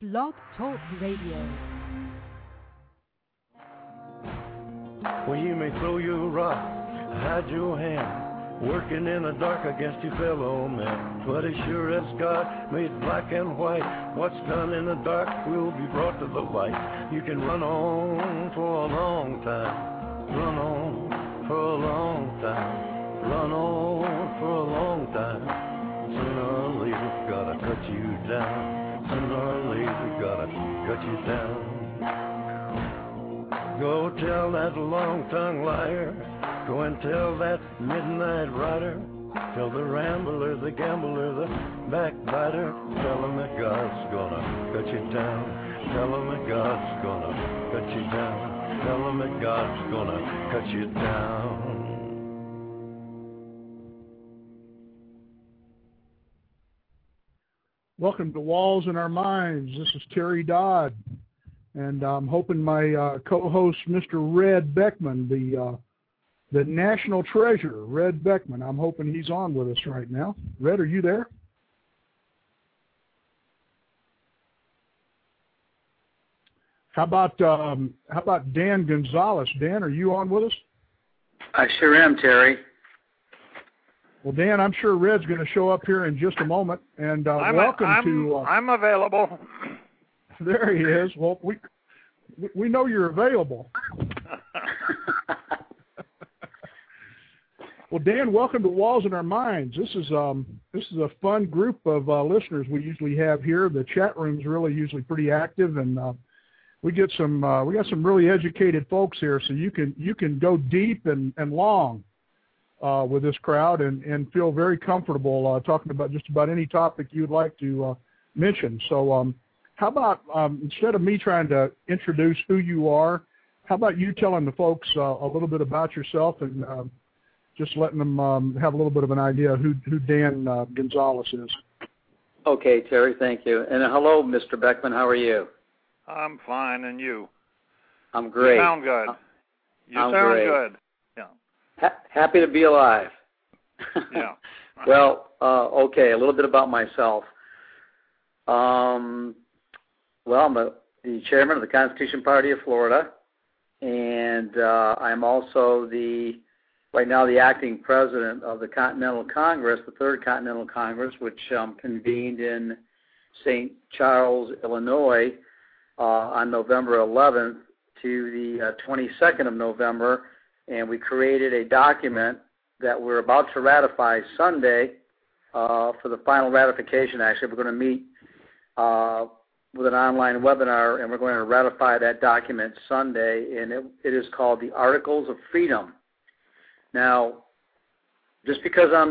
Blog Talk Radio. Well, you may throw your rock, hide your hand, working in the dark against your fellow man. But as sure as God made black and white, what's done in the dark will be brought to the light. You can run on for a long time, run on for a long time, run on for a long time. Sooner or later, gotta cut you down. Sooner or later, gotta cut you down. Go tell that long-tongued liar, go and tell that midnight rider, tell the rambler, the gambler, the backbiter, tell him that God's gonna cut you down, tell him that God's gonna cut you down, tell him that God's gonna cut you down. Welcome to Walls in Our Minds. This is Terry Dodd, and I'm hoping my co-host, Mr. Red Beckman, the national treasure, Red Beckman, I'm hoping he's on with us right now. Red, are you there? How about Dan Gonzalez? Dan, are you on with us? I sure am, Terry. Well, Dan, I'm sure Red's going to show up here in just a moment, and I'm available. There he is. Well, we know you're available. Well, Dan, welcome to Walls in Our Minds. This is a fun group of listeners we usually have here. The chat room's really usually pretty active, and we got some really educated folks here, so you can go deep and long with this crowd and feel very comfortable talking about just about any topic you'd like to mention. So how about instead of me trying to introduce who you are, how about you telling the folks a little bit about yourself and just letting them have a little bit of an idea who Dan Gonzalez is. Okay, Terry, thank you. And hello, Mr. Beckman. How are you? I'm fine, and you? I'm great. You sound good. You sound great. Good. Yeah. Happy to be alive. Yeah. Well, okay, a little bit about myself. I'm the chairman of the Constitution Party of Florida, and I'm also right now the acting president of the Continental Congress, the Third Continental Congress, which convened in St. Charles, Illinois, on November 11th to the 22nd of November, and we created a document that we're about to ratify Sunday for the final ratification. Actually, we're going to meet with an online webinar, and we're going to ratify that document Sunday, and it is called the Articles of Freedom. Now, just because I'm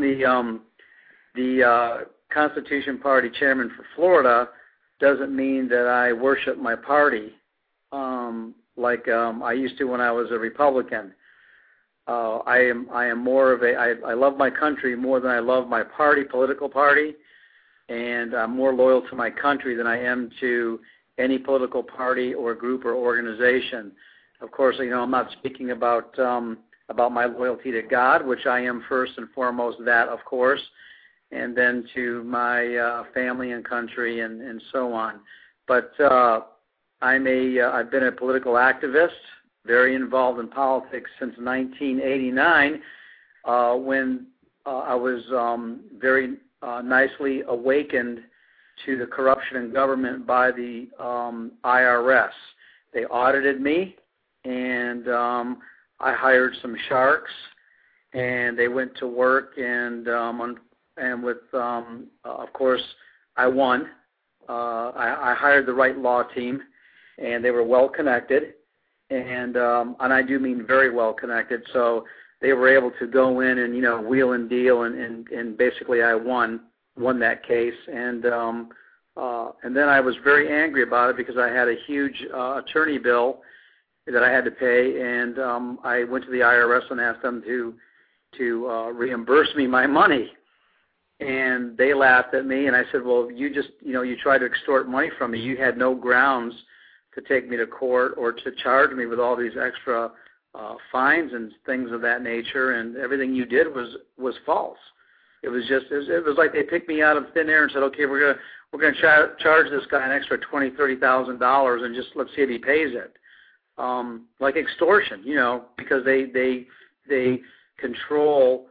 the Constitution Party chairman for Florida doesn't mean that I worship my party like I used to when I was a Republican. I am more of I love my country more than I love my political party, and I'm more loyal to my country than I am to any political party or group or organization. Of course, I'm not speaking about my loyalty to God, which I am first and foremost that, of course, and then to my family and country and so on. But I've been a political activist, very involved in politics since 1989, when I was very nicely awakened to the corruption in government by the IRS. They audited me, and I hired some sharks, and they went to work, and with of course I won. I hired the right law team, and they were well connected, and I do mean very well connected. So they were able to go in and wheel and deal, and basically I won that case, and then I was very angry about it because I had a huge attorney bill that I had to pay, and I went to the IRS and asked them to reimburse me my money. And they laughed at me, and I said, well, you just, you tried to extort money from me. You had no grounds to take me to court or to charge me with all these extra fines and things of that nature, and everything you did was false. It was like they picked me out of thin air and said, okay, we're gonna charge this guy an extra $20,000-$30,000 and just let's see if he pays it. Like extortion, because they control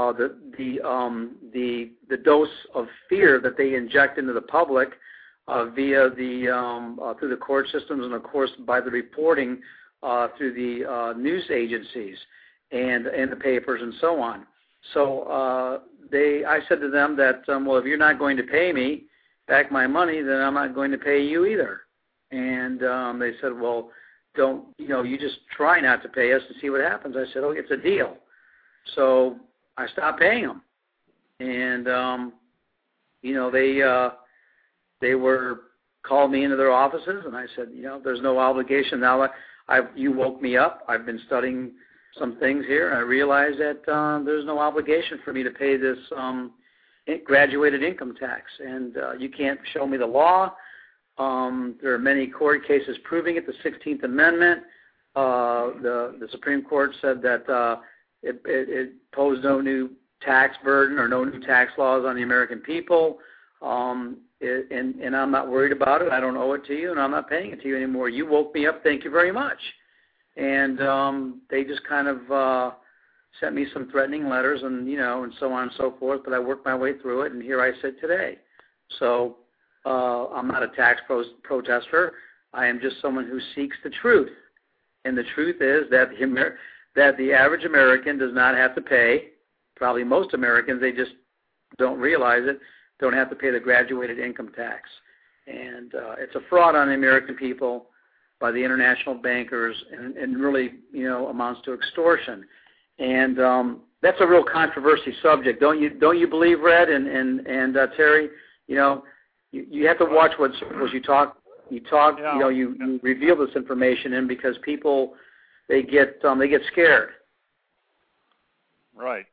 the dose of fear that they inject into the public via through the court systems and of course by the reporting through the news agencies and the papers and so on. So I said to them that well, if you're not going to pay me back my money, then I'm not going to pay you either. And they said, well, you just try not to pay us and see what happens. I said, oh, it's a deal. So I stopped paying them, and they were called me into their offices, and I said, there's no obligation now. You woke me up. I've been studying some things here, and I realized that there's no obligation for me to pay this graduated income tax, and you can't show me the law. There are many court cases proving it. The 16th Amendment, the Supreme Court said that it posed no new tax burden or no new tax laws on the American people, and I'm not worried about it. I don't owe it to you, and I'm not paying it to you anymore. You woke me up. Thank you very much. And they just kind of sent me some threatening letters and, and so on and so forth, but I worked my way through it, and here I sit today. So I'm not a tax protester. I am just someone who seeks the truth. And the truth is that the average American does not have to pay, probably most Americans, they just don't realize it, don't have to pay the graduated income tax. And it's a fraud on the American people by the international bankers and really, amounts to extortion. And that's a real controversy subject. Don't you believe, Red and Terry? You have to watch what circles you talk. Yeah. You reveal this information in because people they get scared. Right.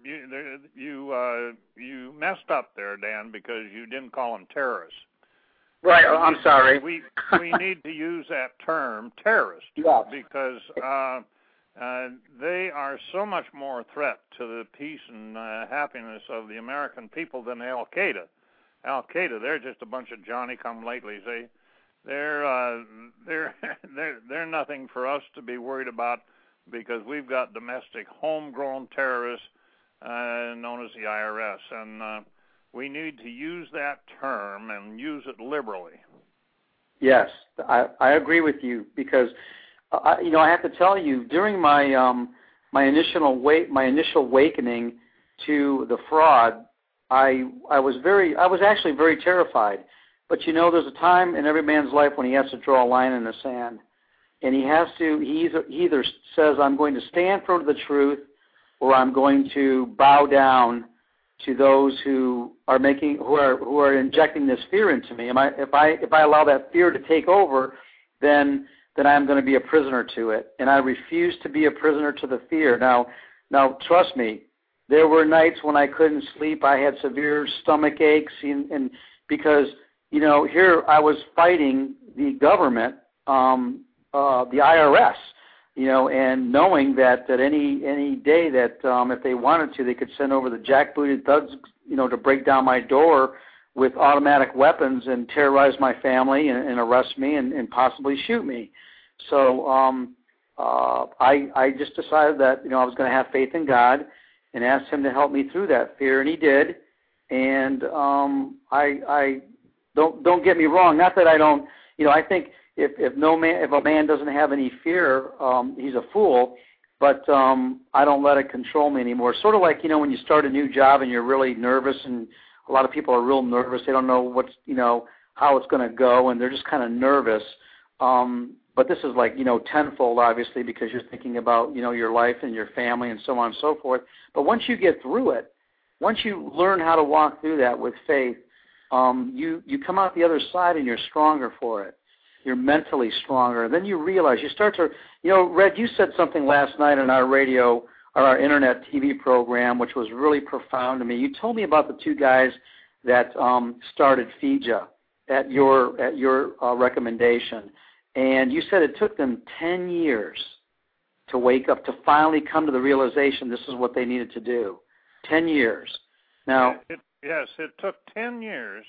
You messed up there, Dan, because you didn't call them terrorists. Right. I'm sorry. We need to use that term, terrorist, yes. Because they are so much more a threat to the peace and happiness of the American people than Al-Qaeda. Al-Qaeda, they're just a bunch of Johnny-come-latelys. They're nothing for us to be worried about because we've got domestic, homegrown terrorists known as the IRS, and we need to use that term and use it liberally. Yes, I agree with you because I have to tell you during my my initial awakening to the fraud, I was actually very terrified. But there's a time in every man's life when he has to draw a line in the sand, and he either says I'm going to stand for the truth, or I'm going to bow down to those who are injecting this fear into me. If I allow that fear to take over, then I'm going to be a prisoner to it, and I refuse to be a prisoner to the fear. Now trust me, there were nights when I couldn't sleep. I had severe stomach aches, and because here I was fighting the government, the IRS, and knowing that any day that if they wanted to, they could send over the jackbooted thugs, to break down my door with automatic weapons and terrorize my family and arrest me and possibly shoot me. So I just decided that I was going to have faith in God and asked Him to help me through that fear, and He did. And I don't get me wrong. Not that I don't. I think if a man doesn't have any fear, he's a fool. But I don't let it control me anymore. Sort of like when you start a new job and you're really nervous, and a lot of people are real nervous. They don't know how it's going to go, and they're just kind of nervous. But this is like tenfold, obviously, because you're thinking about your life and your family and so on and so forth. But once you get through it, once you learn how to walk through that with faith, you come out the other side and you're stronger for it. You're mentally stronger. And then you realize, you start to, Red, you said something last night on our radio, or our internet TV program, which was really profound to me. You told me about the two guys that started FIJA at your recommendation. And you said it took them 10 years to wake up, to finally come to the realization this is what they needed to do. 10 years. Now, it took 10 years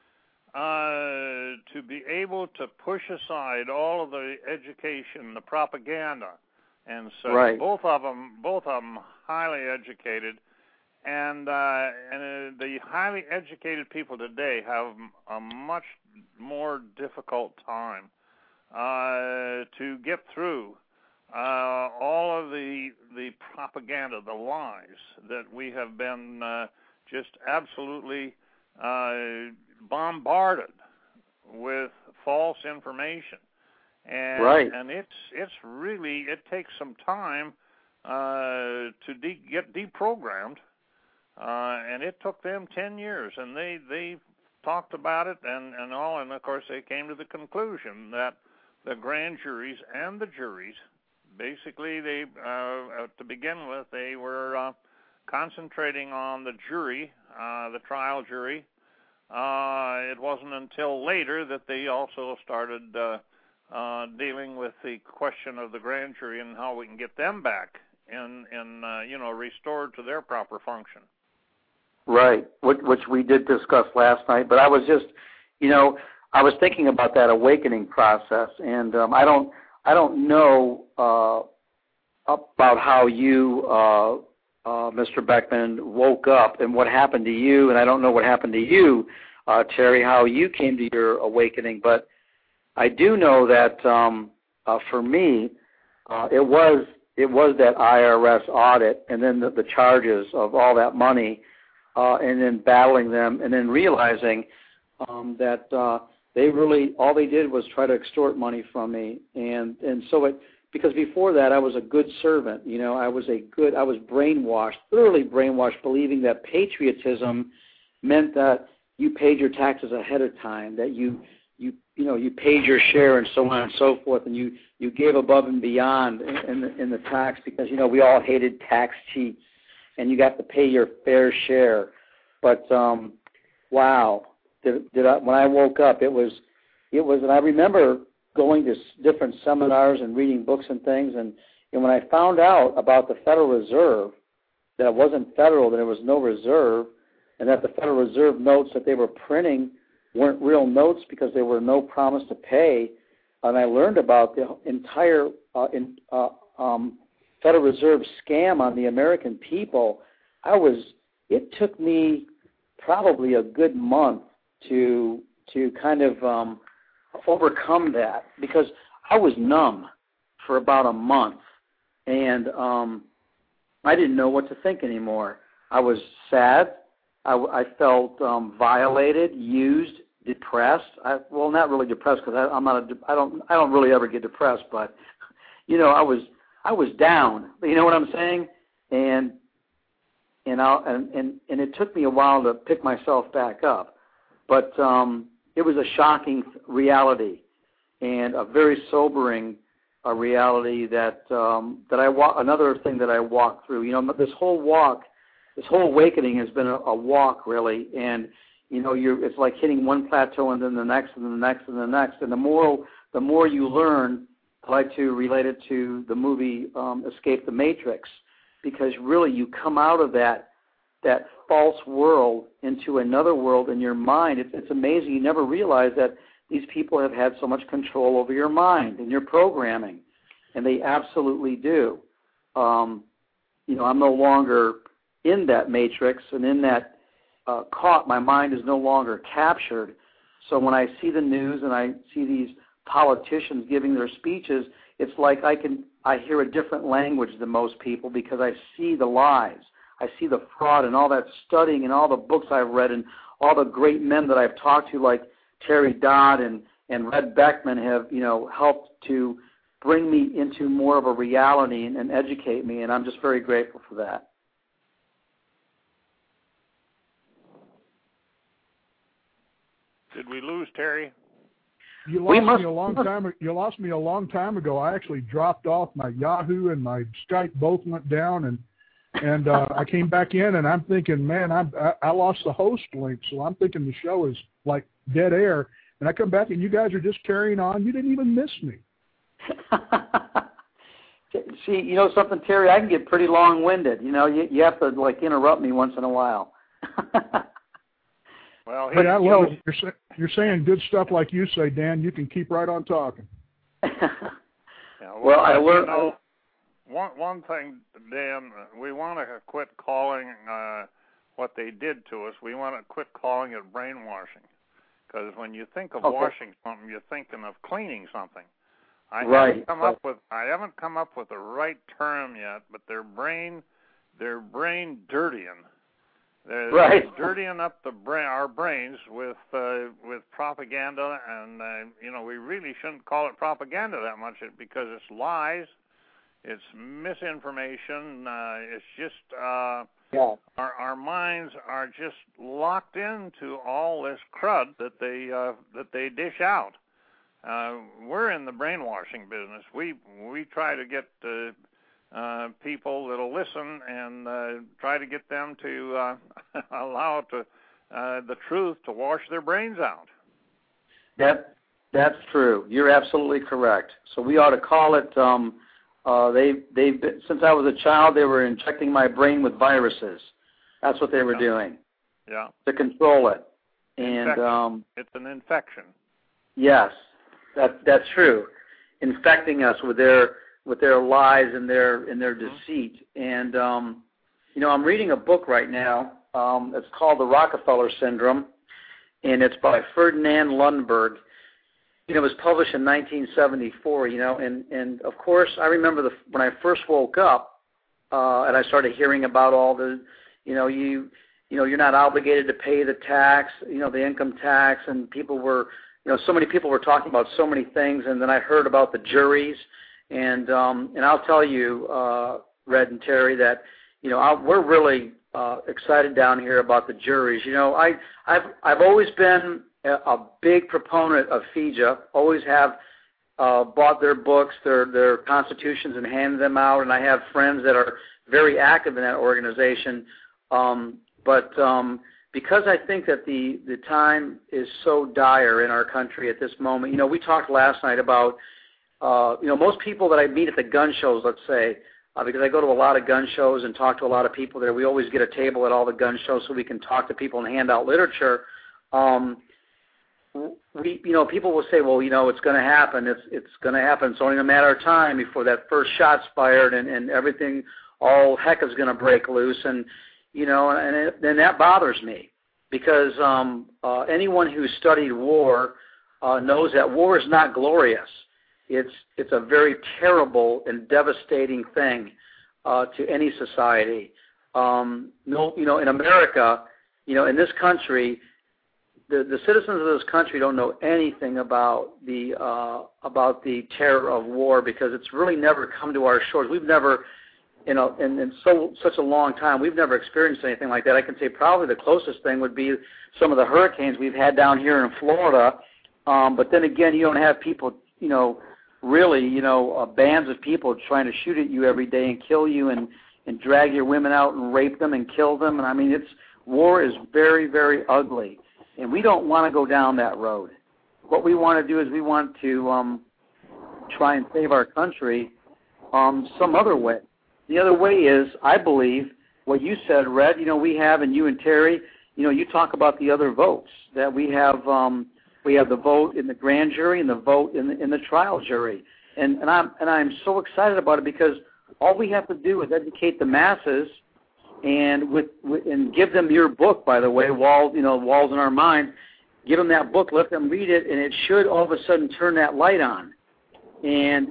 to be able to push aside all of the education, the propaganda, and so right. both of them highly educated, and the highly educated people today have a much more difficult time to get through all of the propaganda, the lies that we have been just absolutely bombarded with false information, and right. and it's really, it takes some time to get deprogrammed, and it took them 10 years, and they talked about it and all, and of course they came to the conclusion that the grand juries and the juries, basically, they to begin with, they were concentrating on the jury, the trial jury. It wasn't until later that they also started dealing with the question of the grand jury and how we can get them back and restored to their proper function. Right, which we did discuss last night. But I was just, I was thinking about that awakening process, and I don't know about how you, Mr. Beckman, woke up and what happened to you, and I don't know what happened to you, Terry, how you came to your awakening. But I do know that for me, it was that IRS audit, and then the charges of all that money, and then battling them, and then realizing that they really, all they did was try to extort money from me, and so because before that I was a good servant, I was brainwashed, thoroughly brainwashed, believing that patriotism meant that you paid your taxes ahead of time, that you paid your share, and so on and so forth, and you gave above and beyond in the tax, because we all hated tax cheats, and you got to pay your fair share. But wow. When I woke up, it was, and I remember going to different seminars and reading books and things, and when I found out about the Federal Reserve, that it wasn't federal, that there was no reserve, and that the Federal Reserve notes that they were printing weren't real notes because there were no promise to pay, and I learned about the entire Federal Reserve scam on the American people, it took me probably a good month to kind of overcome that, because I was numb for about a month, and I didn't know what to think anymore. I was sad. I felt violated, used, depressed. Well, not really depressed, because I don't really ever get depressed, but I was down. You know what I'm saying? And it took me a while to pick myself back up. But it was a shocking reality, and a very sobering reality that another thing that I walked through. This whole awakening has been a walk, really, and it's like hitting one plateau and then the next and the next and the next. And the more you learn, I like to relate it to the movie Escape the Matrix, because really you come out of that false world into another world in your mind. It's amazing. You never realize that these people have had so much control over your mind and your programming, and they absolutely do. I'm no longer in that matrix and in that caught. My mind is no longer captured. So when I see the news and I see these politicians giving their speeches, it's like I hear a different language than most people, because I see the lies. I see the fraud, and all that studying and all the books I've read and all the great men that I've talked to, like Terry Dodd and Red Beckman, have helped to bring me into more of a reality and educate me, and I'm just very grateful for that. Did we lose Terry? You lost me a long time ago. I actually dropped off. My Yahoo and my Skype both went down, and I came back in, and I'm thinking, man, I lost the host link, so I'm thinking the show is like dead air. And I come back, and you guys are just carrying on. You didn't even miss me. See, something, Terry, I can get pretty long-winded. You have to, interrupt me once in a while. Well, hey, I love it. You're saying good stuff like you say, Dan. You can keep right on talking. Yeah, well, I learned. You know, one thing, Dan, we want to quit calling what they did to us. We want to quit calling it brainwashing, because when you think of washing something, you're thinking of cleaning something. I haven't come up with the right term yet, but they're brain dirtying. They're dirtying up our brains with propaganda, and you know, we really shouldn't call it propaganda that much because it's lies, it's misinformation. It's just our minds are just locked into all this crud that they dish out. We're in the brainwashing business. We try to get people that'll listen and try to get them to allow the truth to wash their brains out. That's true. You're absolutely correct. So we ought to call it. They've been, since I was a child, they were injecting my brain with viruses. That's what they were doing. Yeah. To control it. And it's an infection. Yes, that's true. Infecting us with their lies and their deceit. And you know, I'm reading a book right now. It's called The Rockefeller Syndrome, and it's by Ferdinand Lundberg. You know, it was published in 1974. You know, and of course, I remember when I first woke up and I started hearing about all the, you're not obligated to pay the tax, the income tax, and people were, so many people were talking about so many things, and then I heard about the juries, and I'll tell you, Red and Terry, that we're really excited down here about the juries. I've always been a big proponent of FIJA, always have bought their books, their constitutions, and handed them out, and I have friends that are very active in that organization. But because I think that the time is so dire in our country at this moment, we talked last night about, most people that I meet at the gun shows, let's say, because I go to a lot of gun shows and talk to a lot of people there. We always get a table at all the gun shows so we can talk to people and hand out literature. People will say, well, it's going to happen. It's going to happen. It's only a matter of time before that first shot's fired and everything, all heck is going to break loose. And that bothers me because anyone who studied war knows that war is not glorious. It's a very terrible and devastating thing to any society. In America, in this country, the citizens of this country don't know anything about the terror of war because it's really never come to our shores. We've never, in such a long time, we've never experienced anything like that. I can say probably the closest thing would be some of the hurricanes we've had down here in Florida. But then again, you don't have people, really, bands of people trying to shoot at you every day and kill you and drag your women out and rape them and kill them. And I mean, war is very, very ugly. And we don't want to go down that road. What we want to do is we want to try and save our country some other way. The other way is, I believe, what you said, Red, we have, and you and Terry, you talk about the other votes, that we have the vote in the grand jury and the vote in the trial jury. And I'm so excited about it because all we have to do is educate the masses and and give them your book, by the way, Walls in Our Minds. Give them that book, let them read it, and it should all of a sudden turn that light on. And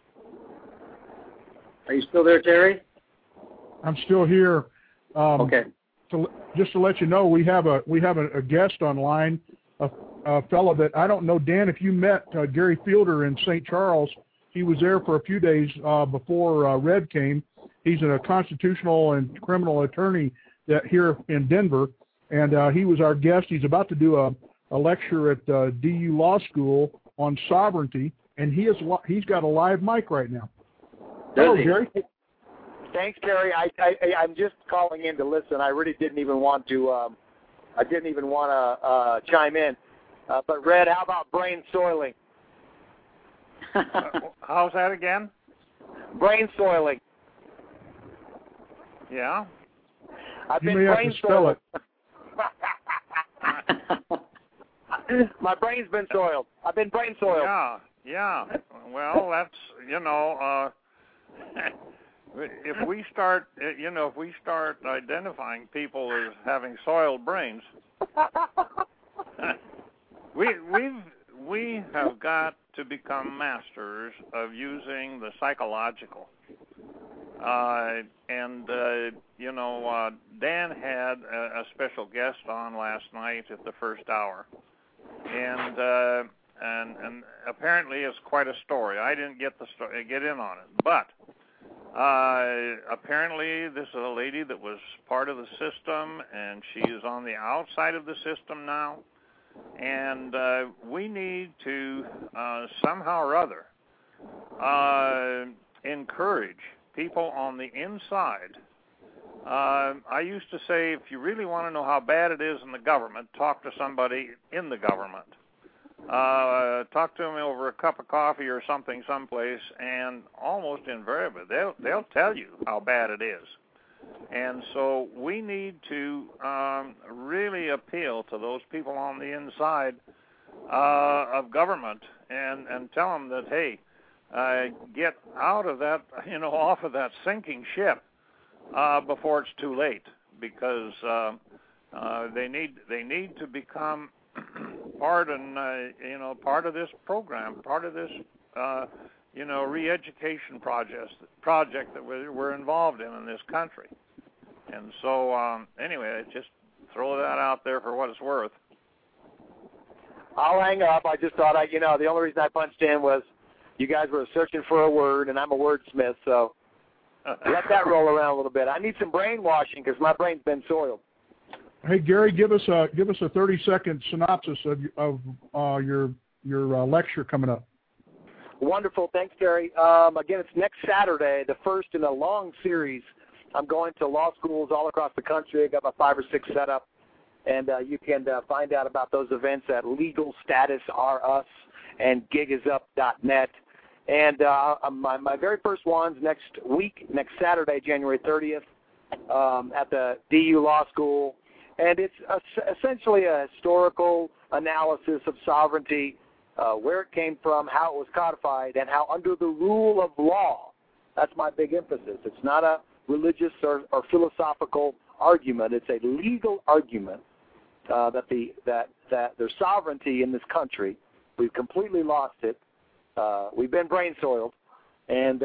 are you still there, Terry? I'm still here. Okay. Just to let you know, we have a guest online, a fellow that I don't know, Dan, if you met Gary Fielder in St. Charles. He was there for a few days before Red came. He's a constitutional and criminal attorney here in Denver, and he was our guest. He's about to do a lecture at DU Law School on sovereignty, and he's got a live mic right now. Hello, Gary. Thanks, Terry. I'm just calling in to listen. I really didn't even want to. Chime in. But Red, how about brain soiling? How's that again? Brain soiling. Yeah. I've you been may have brain to spell soiling. it. My brain's been soiled. I've been brain soiled. Yeah. Well, that's, if we start identifying people as having soiled brains, we have got to become masters of using the psychological. Dan had a special guest on last night at the first hour, and apparently it's quite a story. I didn't get in on it, but apparently this is a lady that was part of the system, and she is on the outside of the system now, and we need to somehow or other encourage people on the inside. I used to say, if you really want to know how bad it is in the government, talk to somebody in the government. Talk to them over a cup of coffee or something someplace, and almost invariably they'll tell you how bad it is. And so we need to really appeal to those people on the inside of government and tell them that, hey, get out of that, off of that sinking ship before it's too late, because they need to become part of this program, part of this re-education project that we're involved in this country. And so anyway, just throw that out there for what it's worth. I'll hang up. I just thought the only reason I punched in was you guys were searching for a word, and I'm a wordsmith, so let that roll around a little bit. I need some brainwashing because my brain's been soiled. Hey, Gary, give us a 30-second synopsis of your lecture coming up. Wonderful. Thanks, Gary. Again, it's next Saturday, the first in a long series. I'm going to law schools all across the country. I got about 5 or 6 set up, and you can find out about those events at Legal Status R Us and gigisup.net. And my very first one's next week, next Saturday, January 30th, at the DU Law School. And it's essentially a historical analysis of sovereignty, where it came from, how it was codified, and how under the rule of law, that's my big emphasis. It's not a religious or philosophical argument. It's a legal argument that there's sovereignty in this country. We've completely lost it. We've been brain soiled, and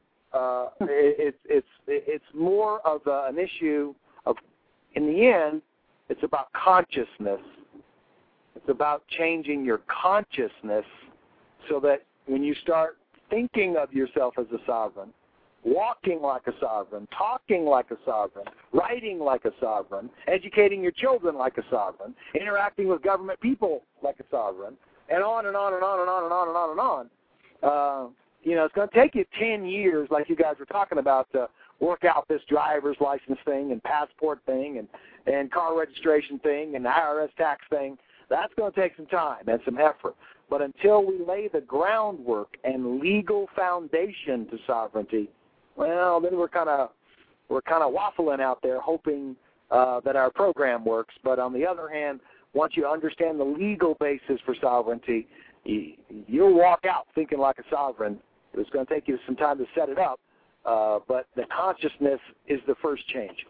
it's more of an issue of, in the end, it's about consciousness. It's about changing your consciousness so that when you start thinking of yourself as a sovereign, walking like a sovereign, talking like a sovereign, writing like a sovereign, educating your children like a sovereign, interacting with government people like a sovereign, and on and on and on and on and on and on and on. It's going to take you 10 years, like you guys were talking about, to work out this driver's license thing and passport thing and car registration thing and IRS tax thing. That's going to take some time and some effort. But until we lay the groundwork and legal foundation to sovereignty, well, then we're kind of waffling out there hoping that our program works. But on the other hand, once you understand the legal basis for sovereignty, you'll walk out thinking like a sovereign. It's going to take you some time to set it up, but the consciousness is the first change.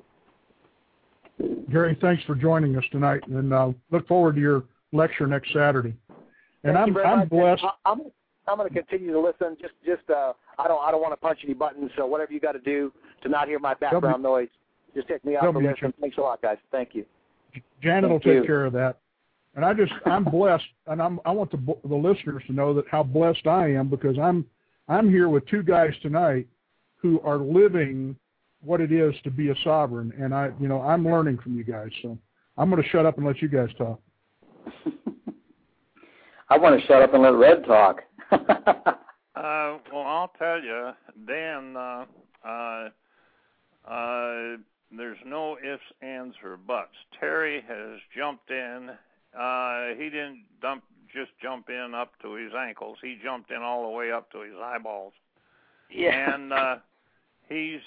Gary, thanks for joining us tonight, and look forward to your lecture next Saturday. And I'm blessed. I'm going to continue to listen. Just I don't want to punch any buttons. So whatever you got to do to not hear my background noise, just take me out for listen. Thanks a lot, guys. Thank you. Janet will take care of that. And I'm blessed, and I want the listeners to know that how blessed I am, because I'm here with 2 guys tonight who are living what it is to be a sovereign, and I'm learning from you guys. So I'm going to shut up and let you guys talk. I want to shut up and let Red talk. Well, I'll tell you, Dan, there's no ifs, ands, or buts. Terry has jumped in. He didn't just jump in up to his ankles. He jumped in all the way up to his eyeballs. Yeah. And he's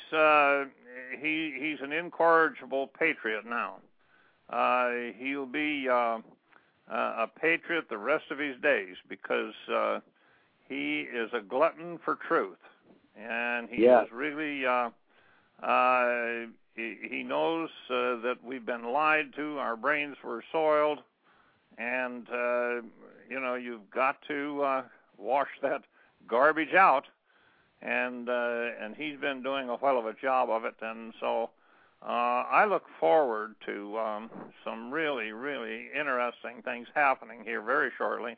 an incorrigible patriot now. He'll be a patriot the rest of his days, because he is a glutton for truth, and he is really he knows that we've been lied to, our brains were soiled, and you've got to wash that garbage out, and he's been doing a hell of a job of it, and so I look forward to some really, really interesting things happening here very shortly.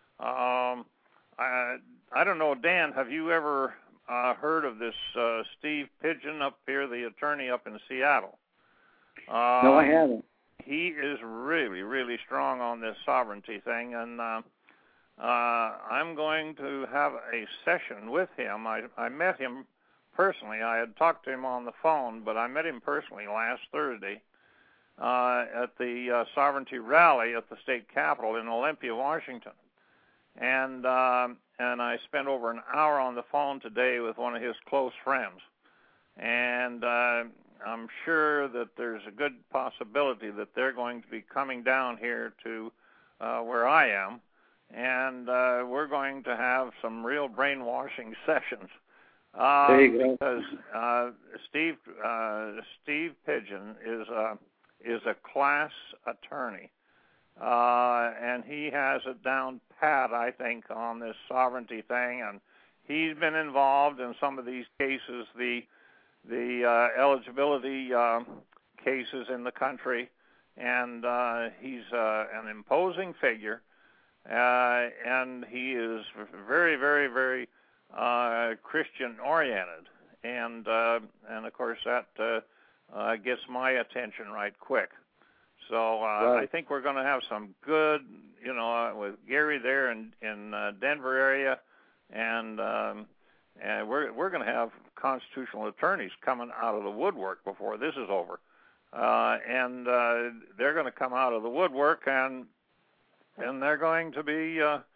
I don't know, Dan, have you ever heard of this Steve Pigeon up here, the attorney up in Seattle? No, I haven't. He is really, really strong on this sovereignty thing, and I'm going to have a session with him. I met him personally. I had talked to him on the phone, but I met him personally last Thursday at the Sovereignty Rally at the state capitol in Olympia, Washington. And I spent over an hour on the phone today with one of his close friends. And I'm sure that there's a good possibility that they're going to be coming down here to where I am, and we're going to have some real brainwashing sessions. There you go. Because Steve Pigeon is a class attorney, and he has it down pat, I think, on this sovereignty thing, and he's been involved in some of these cases, the eligibility cases in the country, and he's an imposing figure, and he is very, very, very Christian-oriented, and of course that gets my attention right quick. So I think we're going to have some good, with Gary there in Denver area, and we're going to have constitutional attorneys coming out of the woodwork before this is over, and they're going to come out of the woodwork, and they're going to be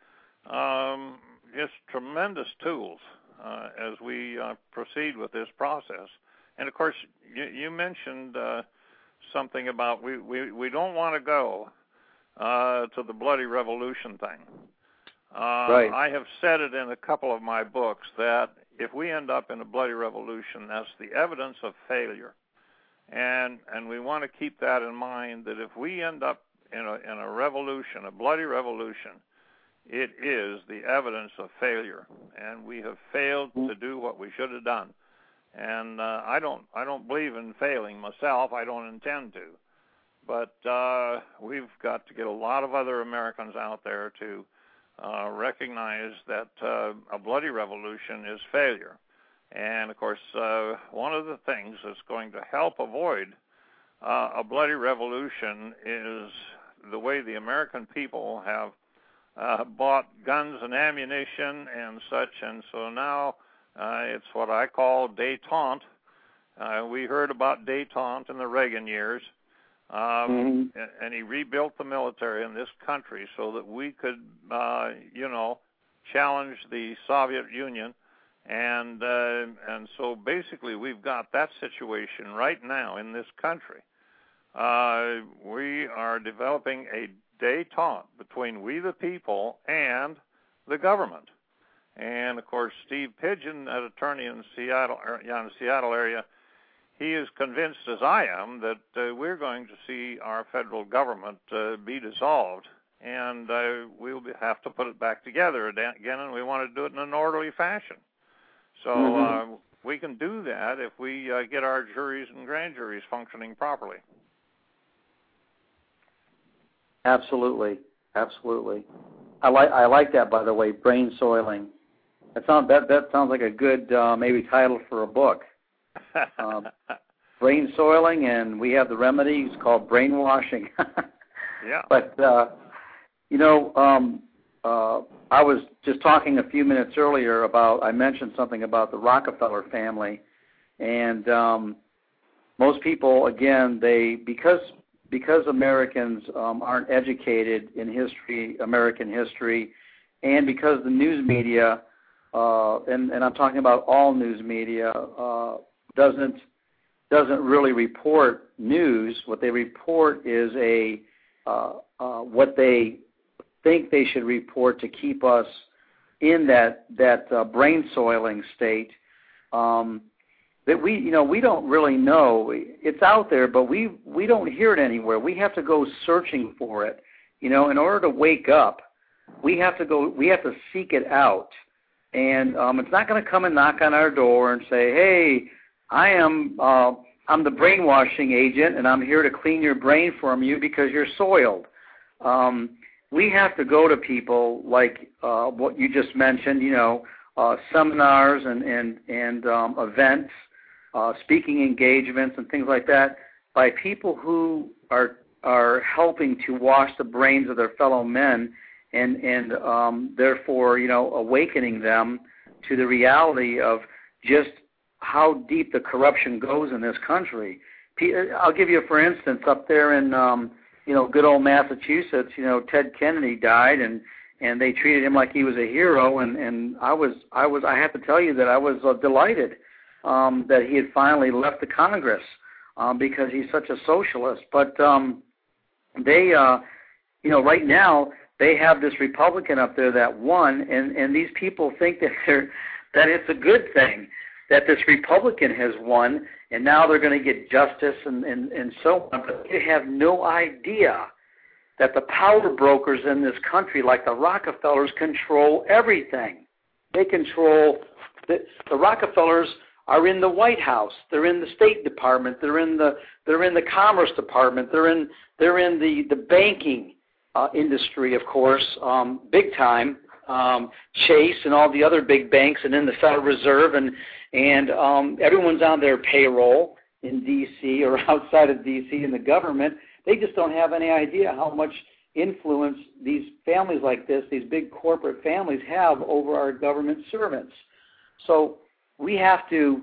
just tremendous tools as we proceed with this process. And of course, you mentioned something about we don't want to go to the bloody revolution thing. Right. I have said it in a couple of my books that if we end up in a bloody revolution, that's the evidence of failure, and we want to keep that in mind. That if we end up in a revolution, a bloody revolution, it is the evidence of failure, and we have failed to do what we should have done. And I don't believe in failing myself. I don't intend to, but we've got to get a lot of other Americans out there to recognize that a bloody revolution is failure. And of course, one of the things that's going to help avoid a bloody revolution is the way the American people have bought guns and ammunition and such, and so now it's what I call détente. We heard about détente in the Reagan years, and he rebuilt the military in this country so that we could, challenge the Soviet Union, and so basically we've got that situation right now in this country. We are developing a détente between we the people and the government. And of course, Steve Pigeon, an attorney in Seattle area, he is convinced, as I am, that we're going to see our federal government be dissolved, and we'll have to put it back together again, and we want to do it in an orderly fashion. So we can do that if we get our juries and grand juries functioning properly. Absolutely. I like that, by the way, brain soiling. That sounds like a good maybe title for a book. Brain soiling, and we have the remedies called brainwashing. Yeah. But I was just talking a few minutes earlier about, I mentioned something about the Rockefeller family, and most people, again, because Americans aren't educated in history, American history, and because the news media, and I'm talking about all news media, doesn't really report news. What they report is what they think they should report to keep us in that brain soiling state. That we don't really know. It's out there, but we don't hear it anywhere. We have to go searching for it. In order to wake up, we have to seek it out. And it's not going to come and knock on our door and say, "Hey, I'm the brainwashing agent, and I'm here to clean your brain from you because you're soiled." We have to go to people like what you just mentioned, seminars and events, speaking engagements and things like that, by people who are helping to wash the brains of their fellow men and therefore, awakening them to the reality of just how deep the corruption goes in this country. I'll give you, for instance, up there in good old Massachusetts, Ted Kennedy died, and they treated him like he was a hero, and I have to tell you that I was delighted that he had finally left the Congress because he's such a socialist. But they, right now they have this Republican up there that won, and these people think that it's a good thing that this Republican has won, and now they're going to get justice and so on. But they have no idea that the power brokers in this country, like the Rockefellers, control everything. They control the Rockefellers are in the White House. They're in the State Department. They're in the Commerce Department. They're in the banking industry, of course, big time. Chase and all the other big banks, and in the Federal Reserve, and everyone's on their payroll in D.C. or outside of D.C. in the government. They just don't have any idea how much influence these families like this, these big corporate families, have over our government servants. So we have to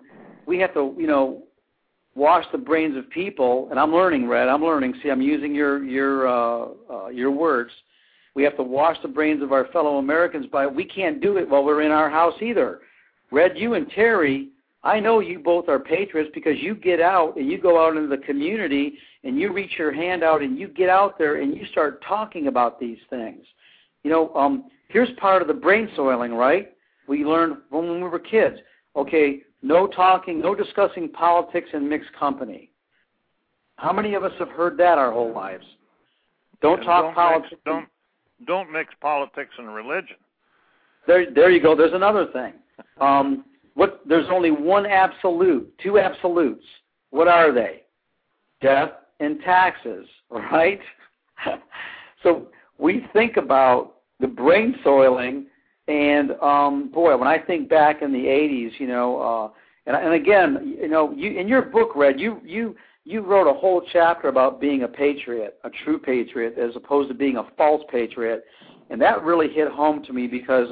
wash the brains of people. And I'm learning, Red. I'm learning. See, I'm using your words. We have to wash the brains of our fellow Americans we can't do it while we're in our house either. Red, you and Terry, I know you both are patriots because you get out and you go out into the community and you reach your hand out and you get out there and you start talking about these things. Here's part of the brain soiling, right? We learned when we were kids. Okay, no talking, no discussing politics in mixed company. How many of us have heard that our whole lives? Don't talk politics. Don't mix politics and religion. There you go. There's another thing. There's only one absolute, two absolutes. What are they? Death and taxes, right? So we think about the brain soiling, and boy, when I think back in the 80s, and again, you in your book, Red, you wrote a whole chapter about being a patriot, a true patriot, as opposed to being a false patriot, and that really hit home to me because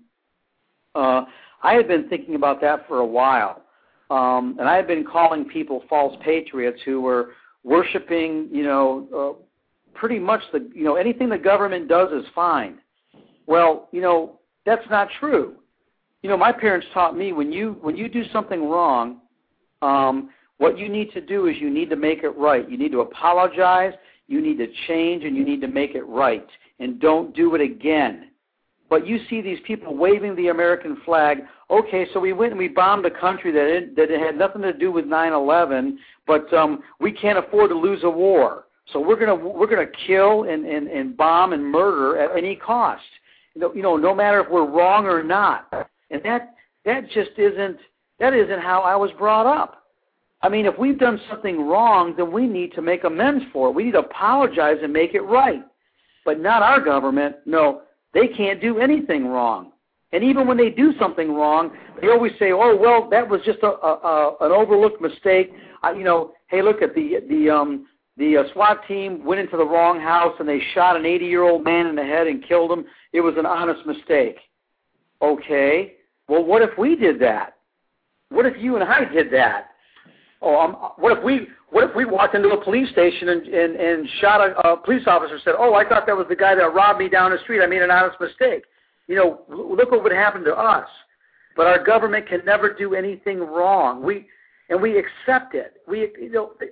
I had been thinking about that for a while, and I had been calling people false patriots who were worshiping, pretty much anything the government does is fine. Well, that's not true. My parents taught me when you do something wrong, what you need to do is you need to make it right. You need to apologize, you need to change, and you need to make it right. And don't do it again. But you see these people waving the American flag. Okay, so we went and we bombed a country that had nothing to do with 9/11, but we can't afford to lose a war. So we're gonna kill and bomb and murder at any cost. No matter if we're wrong or not. And that just isn't how I was brought up. I mean, if we've done something wrong, then we need to make amends for it. We need to apologize and make it right. But not our government. No, they can't do anything wrong. And even when they do something wrong, they always say, "Oh, well, that was just an overlooked mistake." Hey, look at the SWAT team went into the wrong house and they shot an 80-year-old man in the head and killed him. It was an honest mistake. Okay. Well, what if we did that? What if you and I did that? What if we walked into a police station and shot a police officer and said, "Oh, I thought that was the guy that robbed me down the street. I made an honest mistake." Look what would happen to us. But our government can never do anything wrong. We accept it.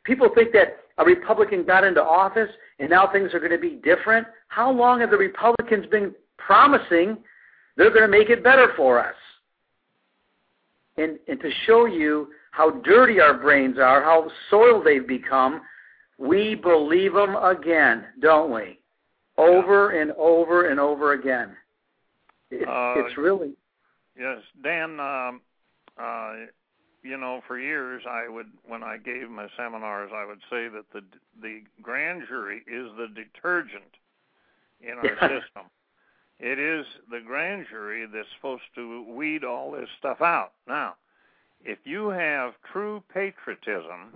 people think that a Republican got into office and now things are going to be different. How long have the Republicans been promising they're going to make it better for us? And to show you how dirty our brains are, how soiled they've become, we believe them again, don't we? Over and over and over again. It's really... Yes, Dan, for years when I gave my seminars, I would say that the grand jury is the detergent in our system. It is the grand jury that's supposed to weed all this stuff out. Now, if you have true patriotism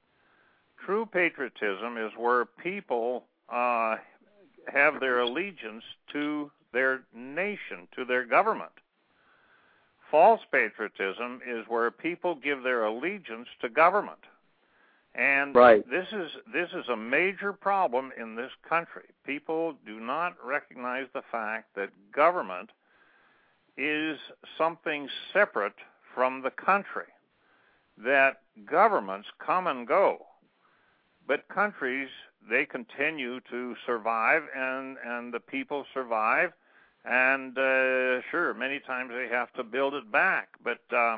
is where people have their allegiance to their nation, to their government. False patriotism is where people give their allegiance to government. And this is a major problem in this country. People do not recognize the fact that government is something separate from the country, that governments come and go, but countries, they continue to survive, and the people survive, and sure, many times they have to build it back, but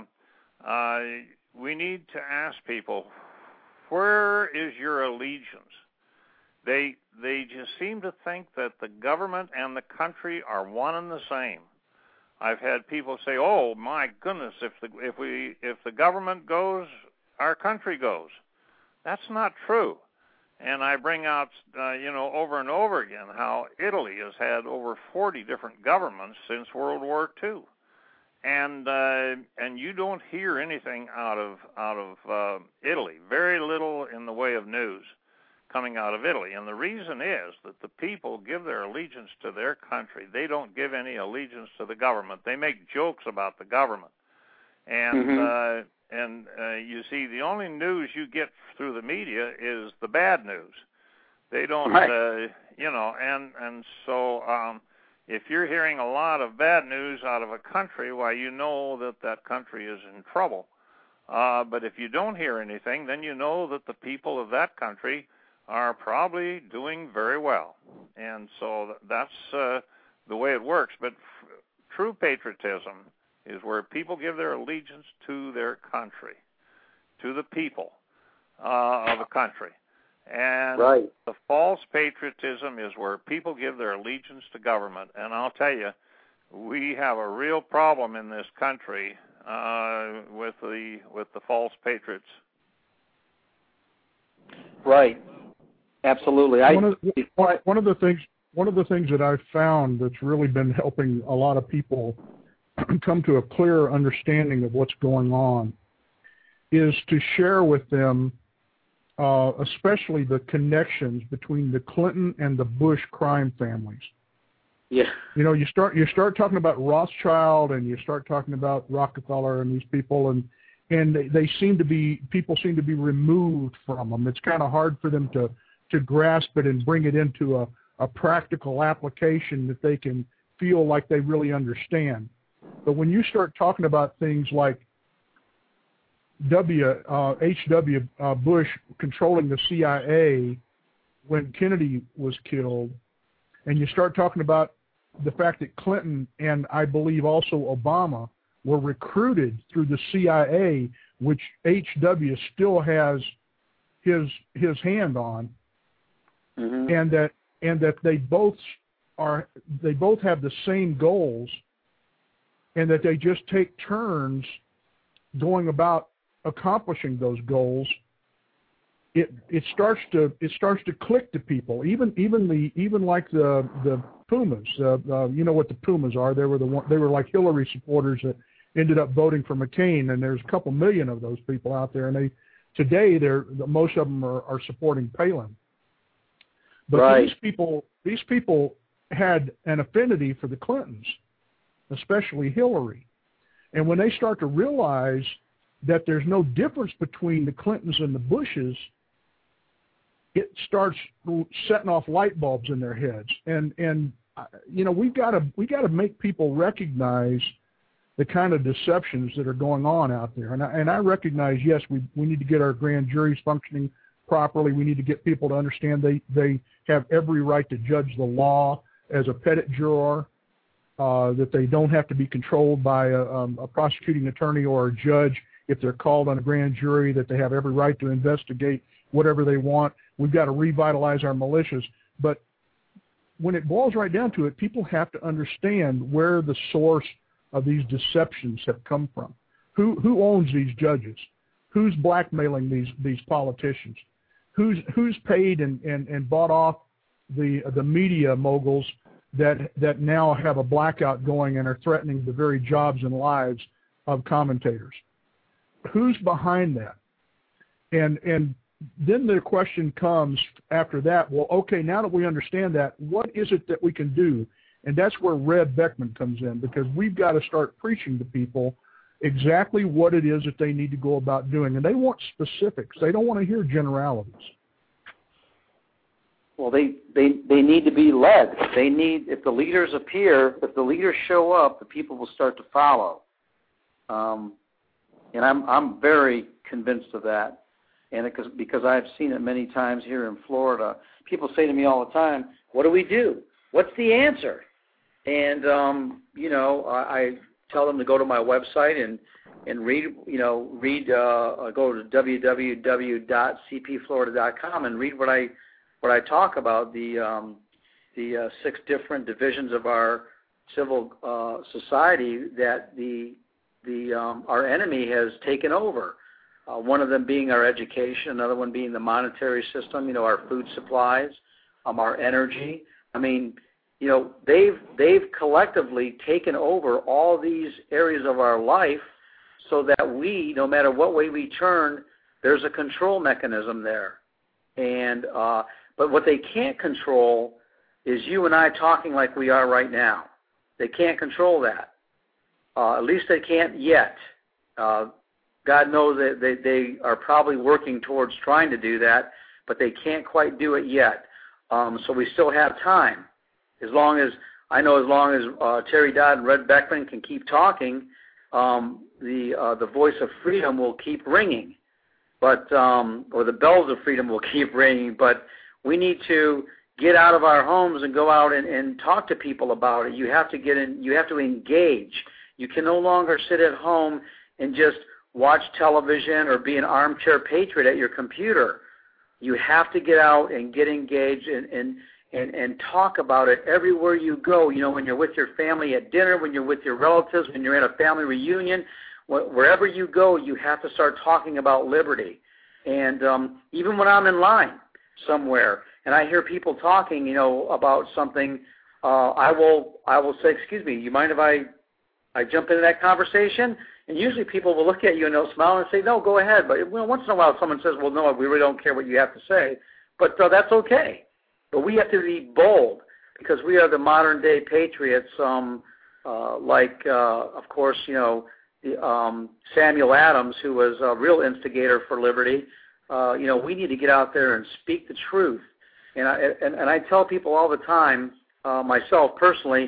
we need to ask people, where is your allegiance? They just seem to think that the government and the country are one and the same. I've had people say, "Oh my goodness, if the government goes, our country goes." That's not true. And I bring out, over and over again how Italy has had over 40 different governments since World War II, and you don't hear anything out of Italy. Very little in the way of news coming out of Italy, and the reason is that the people give their allegiance to their country. They don't give any allegiance to the government. They make jokes about the government, and you see, the only news you get through the media is the bad news. They don't, and so if you're hearing a lot of bad news out of a country, why, you know that country is in trouble. But if you don't hear anything, then you know that the people of that country are probably doing very well. And so that's the way it works. But true patriotism is where people give their allegiance to their country, to the people of a country. And the false patriotism is where people give their allegiance to government. And I'll tell you, we have a real problem in this country with the false patriots. Right. Absolutely. One of the things that I've found that's really been helping a lot of people come to a clearer understanding of what's going on is to share with them, especially the connections between the Clinton and the Bush crime families. Yeah. You start talking about Rothschild, and you start talking about Rockefeller and these people, and people seem to be removed from them. It's kind of hard for them to grasp it and bring it into a practical application that they can feel like they really understand. But when you start talking about things like H.W. Bush controlling the CIA when Kennedy was killed, and you start talking about the fact that Clinton and I believe also Obama were recruited through the CIA, which H.W. still has his hand on, and that they both have the same goals, and that they just take turns going about accomplishing those goals. It starts to click to people. Even like the Pumas. You know what the Pumas are? They were like Hillary supporters that ended up voting for McCain, and there's a couple million of those people out there, and today most of them are supporting Palin. But these people had an affinity for the Clintons, especially Hillary. And when they start to realize that there's no difference between the Clintons and the Bushes, it starts setting off light bulbs in their heads. And we've got to make people recognize the kind of deceptions that are going on out there. And I recognize, yes, we need to get our grand juries functioning properly. We need to get people to understand they have every right to judge the law as a petit juror, that they don't have to be controlled by a prosecuting attorney or a judge if they're called on a grand jury, that they have every right to investigate whatever they want. We've got to revitalize our militias. But when it boils right down to it, people have to understand where the source of these deceptions have come from. Who owns these judges? Who's blackmailing these politicians? Who's paid and bought off the media moguls that now have a blackout going and are threatening the very jobs and lives of commentators? Who's behind that? And then the question comes after that, well, okay, now that we understand that, what is it that we can do? And that's where Red Beckman comes in, because we've got to start preaching to people exactly what it is that they need to go about doing. And they want specifics. They don't want to hear generalities. Well, they need to be led. They need, if the leaders appear, if the leaders show up, the people will start to follow. And I'm very convinced of that. And because I've seen it many times here in Florida. People say to me all the time, what do we do? What's the answer? And, I tell them to go to my website and read, go to www.cpflorida.com and read what I talk about, the 6 different divisions of our civil society that our enemy has taken over. One of them being our education, another one being the monetary system, our food supplies, our energy. I mean, they've collectively taken over all these areas of our life so that we, no matter what way we turn, there's a control mechanism there. And but what they can't control is you and I talking like we are right now. They can't control that. At least they can't yet. God knows that they are probably working towards trying to do that, but they can't quite do it yet. So we still have time. As long as Terry Dodd and Red Beckman can keep talking, the voice of freedom will keep ringing, or the bells of freedom will keep ringing. But we need to get out of our homes and go out and talk to people about it. You have to get in. You have to engage. You can no longer sit at home and just watch television or be an armchair patriot at your computer. You have to get out and get engaged and talk about it everywhere you go. When you're with your family at dinner, when you're with your relatives, when you're at a family reunion, wherever you go, you have to start talking about liberty. And even when I'm in line somewhere and I hear people talking, about something, I will say, excuse me, you mind if I jump into that conversation? And usually people will look at you and they'll smile and say, no, go ahead. But once in a while someone says, well, no, we really don't care what you have to say. But that's okay. But we have to be bold because we are the modern-day patriots, of course, Samuel Adams, who was a real instigator for liberty. We need to get out there and speak the truth. And I tell people all the time, myself personally,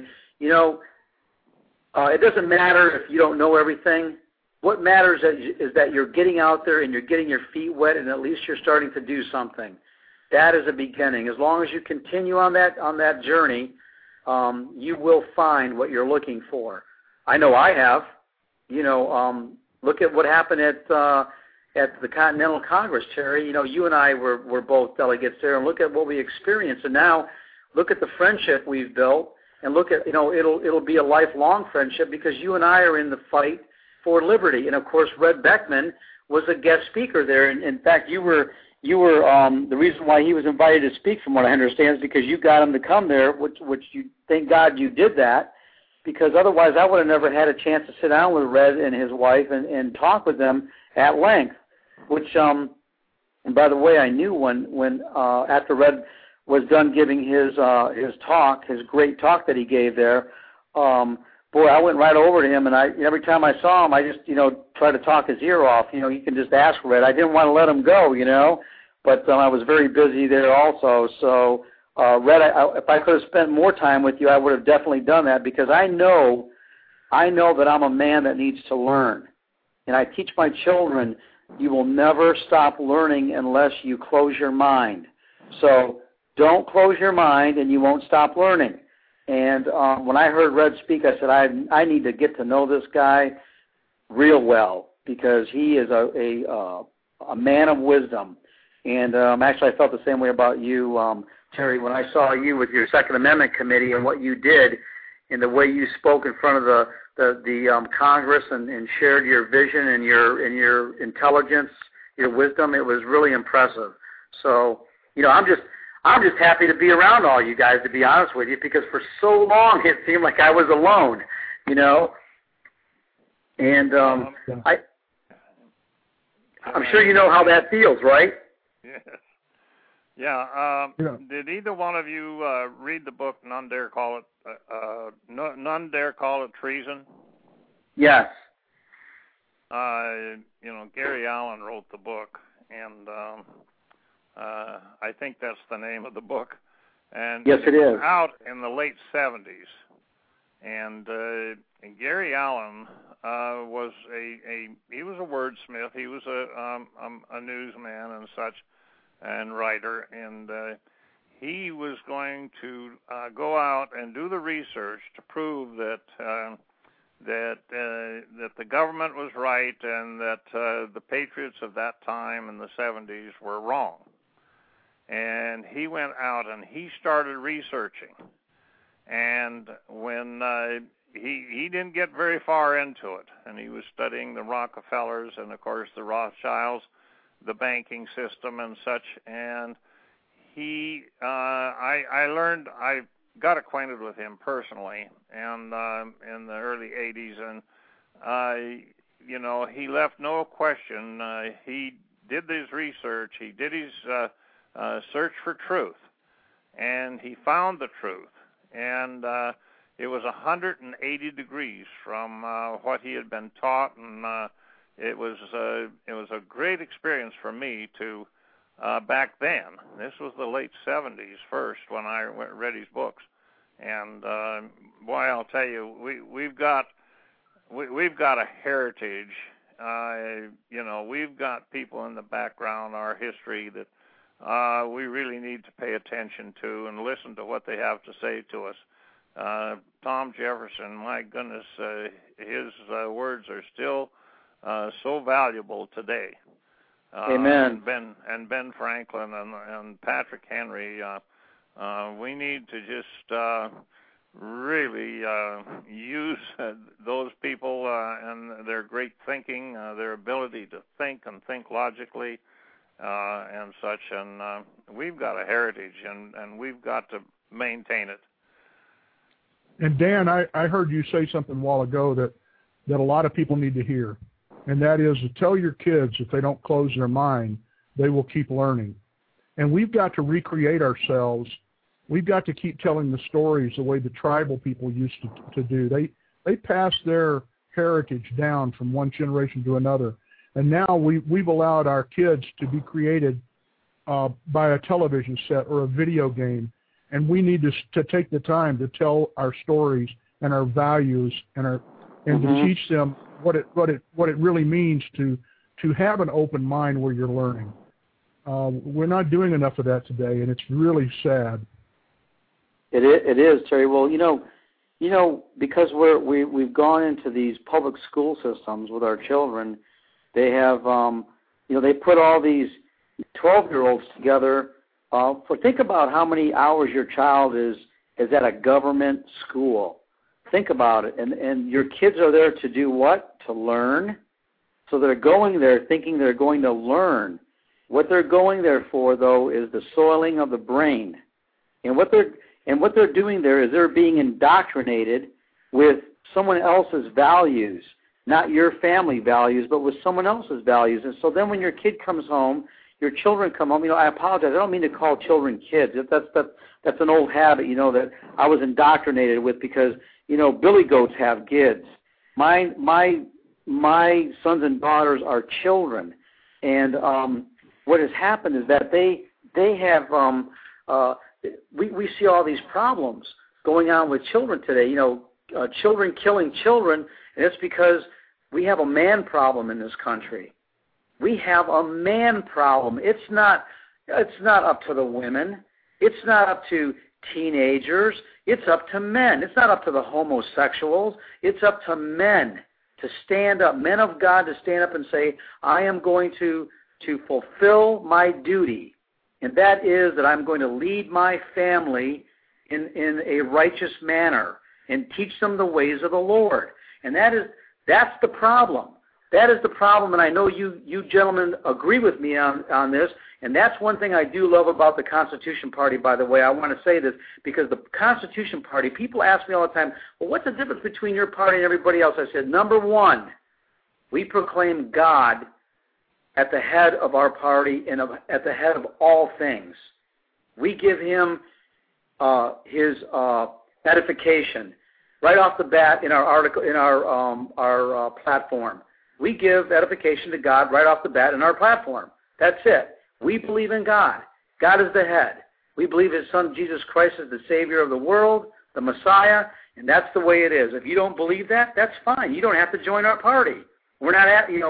it doesn't matter if you don't know everything. What matters is that you're getting out there and you're getting your feet wet, and at least you're starting to do something. That is a beginning. As long as you continue on that journey, you will find what you're looking for. I know I have. Look at what happened at the Continental Congress, Terry. You and I were both delegates there, and look at what we experienced. And now, look at the friendship we've built. And look at, it'll be a lifelong friendship because you and I are in the fight for liberty. And of course, Red Beckman was a guest speaker there. And in fact, you were the reason why he was invited to speak, from what I understand, is because you got him to come there, which you thank God you did that, because otherwise I would have never had a chance to sit down with Red and his wife and talk with them at length. Which, and by the way, I knew when after Red was done giving his talk, his great talk that he gave there, boy, I went right over to him, and every time I saw him, I just, tried to talk his ear off. You can just ask Red. I didn't want to let him go, but I was very busy there also. So, Red, if I could have spent more time with you, I would have definitely done that, because I know that I'm a man that needs to learn. And I teach my children you will never stop learning unless you close your mind. So don't close your mind and you won't stop learning. And when I heard Red speak, I said, I need to get to know this guy real well because he is a man of wisdom. And actually, I felt the same way about you, Terry, when I saw you with your Second Amendment Committee and what you did and the way you spoke in front of the Congress and shared your vision and your intelligence, your wisdom. It was really impressive. So, I'm just happy to be around all you guys, to be honest with you, because for so long it seemed like I was alone, And I'm sure you know how that feels, right? Yes. Yeah. Did either one of you read the book None Dare Call It Treason? Yes. Gary Allen wrote the book, and I think that's the name of the book. And yes, it is. Out in the late 70s. And Gary Allen was he was a wordsmith. He was a newsman and such, and writer, and he was going to go out and do the research to prove that the government was right and that the patriots of that time in the 70s were wrong. And he went out and he started researching. And when he didn't get very far into it, and he was studying the Rockefellers and, of course, the Rothschilds, the banking system and such, and I got acquainted with him personally, and in the early 80s, and he left no question. He did his research. He did his search for truth, and he found the truth, and it was 180 degrees from what he had been taught, and it was a great experience for me to back then. This was the late 70s first when I read his books, and boy, I'll tell you, we've got a heritage. We've got people in the background, our history, that we really need to pay attention to and listen to what they have to say to us. Tom Jefferson, my goodness, his words are still so valuable today. Amen. And Ben Franklin and Patrick Henry, we need to just really use those people and their great thinking, their ability to think and think logically, and such. And we've got a heritage, and we've got to maintain it. And Dan, I heard you say something a while ago that a lot of people need to hear, and that is to tell your kids if they don't close their mind, they will keep learning. And we've got to recreate ourselves. We've got to keep telling the stories the way the tribal people used to do. They passed their heritage down from one generation to another. And now we've allowed our kids to be created by a television set or a video game. And we need to take the time to tell our stories and our values and to teach them what it really means to have an open mind where you're learning. We're not doing enough of that today, and it's really sad. It is, Terry. Well, because we've gone into these public school systems with our children, they have, they put all these 12-year-olds together. Think about how many hours your child is at a government school. Think about it. And your kids are there to do what? To learn. So they're going there thinking they're going to learn. What they're going there for, though, is the soiling of the brain. And what they're doing there is they're being indoctrinated with someone else's values, not your family values, but with someone else's values. And so then when your kid comes home, your children come home, I apologize, I don't mean to call children kids. That's an old habit, that I was indoctrinated with because, billy goats have kids. My sons and daughters are children. And what has happened is that they have, we see all these problems going on with children today, children killing children, and it's because we have a man problem in this country. We have a man problem. It's not up to the women. It's not up to teenagers. It's up to men. It's not up to the homosexuals. It's up to men to stand up, men of God to stand up and say, I am going to fulfill my duty, and that is that I'm going to lead my family in a righteous manner and teach them the ways of the Lord. And that's the problem. That is the problem, and I know you gentlemen agree with me on this, and that's one thing I do love about the Constitution Party, by the way. I want to say this, because the Constitution Party, people ask me all the time, well, what's the difference between your party and everybody else? I said, number one, we proclaim God at the head of our party and at the head of all things. We give him his edification right off the bat in our article, in our platform. We give edification to God right off the bat in our platform. That's it. We believe in God. God is the head. We believe his son Jesus Christ is the Savior of the world, the Messiah, and that's the way it is. If you don't believe that, that's fine. You don't have to join our party. We're not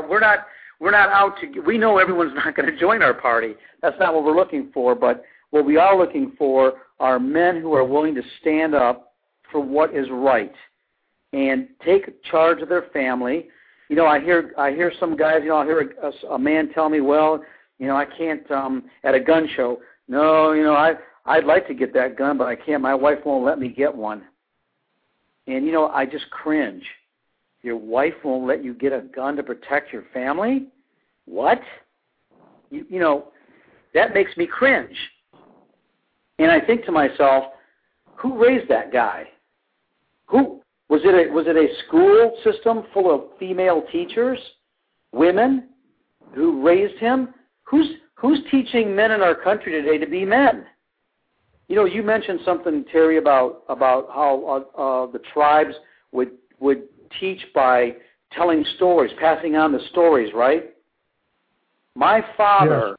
out to. We know everyone's not going to join our party. That's not what we're looking for. But what we are looking for are men who are willing to stand up for what is right and take charge of their family. You know, I hear some guys. You know, I hear a man tell me, well, you know, I can't at a gun show. No, you know, I'd like to get that gun, but I can't. My wife won't let me get one. And you know, I just cringe. Your wife won't let you get a gun to protect your family? What? You know, that makes me cringe. And I think to myself, who raised that guy? Who was it a school system full of female teachers, women, who raised him? Who's teaching men in our country today to be men? You know, you mentioned something, Terry, about how the tribes would teach by telling stories, passing on the stories, right? My father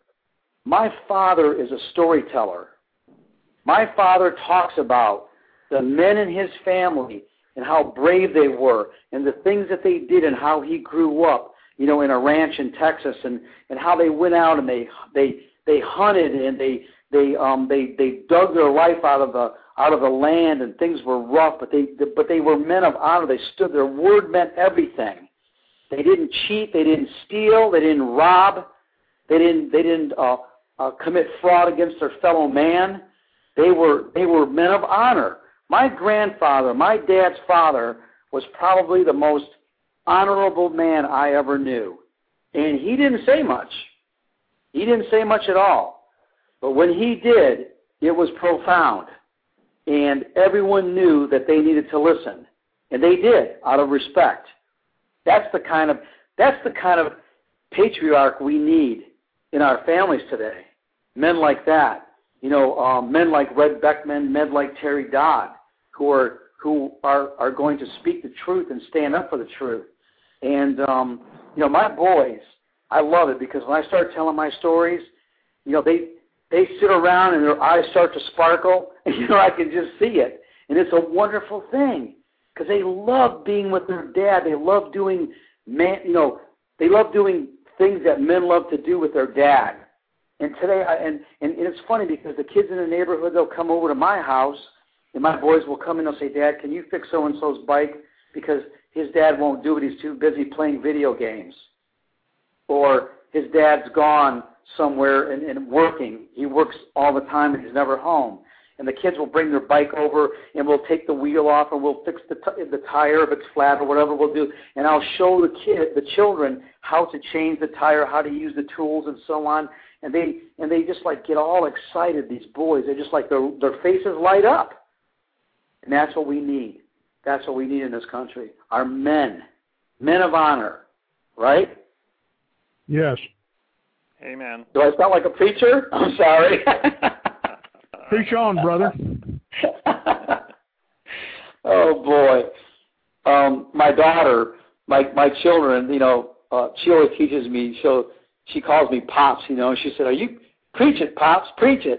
is a storyteller. My father talks about the men in his family and how brave they were and the things that they did and how he grew up, you know, in a ranch in Texas and how they went out and they hunted and they dug their life out of the land and things were rough, but they were men of honor. They stood. Their word meant everything. They didn't cheat. They didn't steal. They didn't rob. They didn't commit fraud against their fellow man. They were men of honor. My grandfather, my dad's father, was probably the most honorable man I ever knew. And he didn't say much. He didn't say much at all. But when he did, it was profound. And everyone knew that they needed to listen. And they did, out of respect. That's the kind of patriarch we need in our families today. Men like that. You know, men like Red Beckman, men like Terry Dodd, who are going to speak the truth and stand up for the truth. And, you know, my boys, I love it because when I start telling my stories, you know, they sit around and their eyes start to sparkle, and, you know, I can just see it. And it's a wonderful thing because they love being with their dad. They love doing, they love doing things that men love to do with their dad. And today, and it's funny because the kids in the neighborhood, they'll come over to my house, and my boys will come in and they'll say, Dad, can you fix so-and-so's bike? Because his dad won't do it. He's too busy playing video games. Or his dad's gone somewhere and working. He works all the time and he's never home. And the kids will bring their bike over and we'll take the wheel off and we'll fix the tire if it's flat or whatever we'll do. And I'll show the children how to change the tire, how to use the tools and so on. And they just like get all excited, these boys. They're just like their faces light up. And that's what we need. That's what we need in this country. Our men of honor, right? Yes. Amen. Do I sound like a preacher? I'm sorry. Preach on, brother. Oh, boy. My daughter, my children, you know, she always teaches me, she calls me Pops, you know, and she said, preach it, Pops, preach it.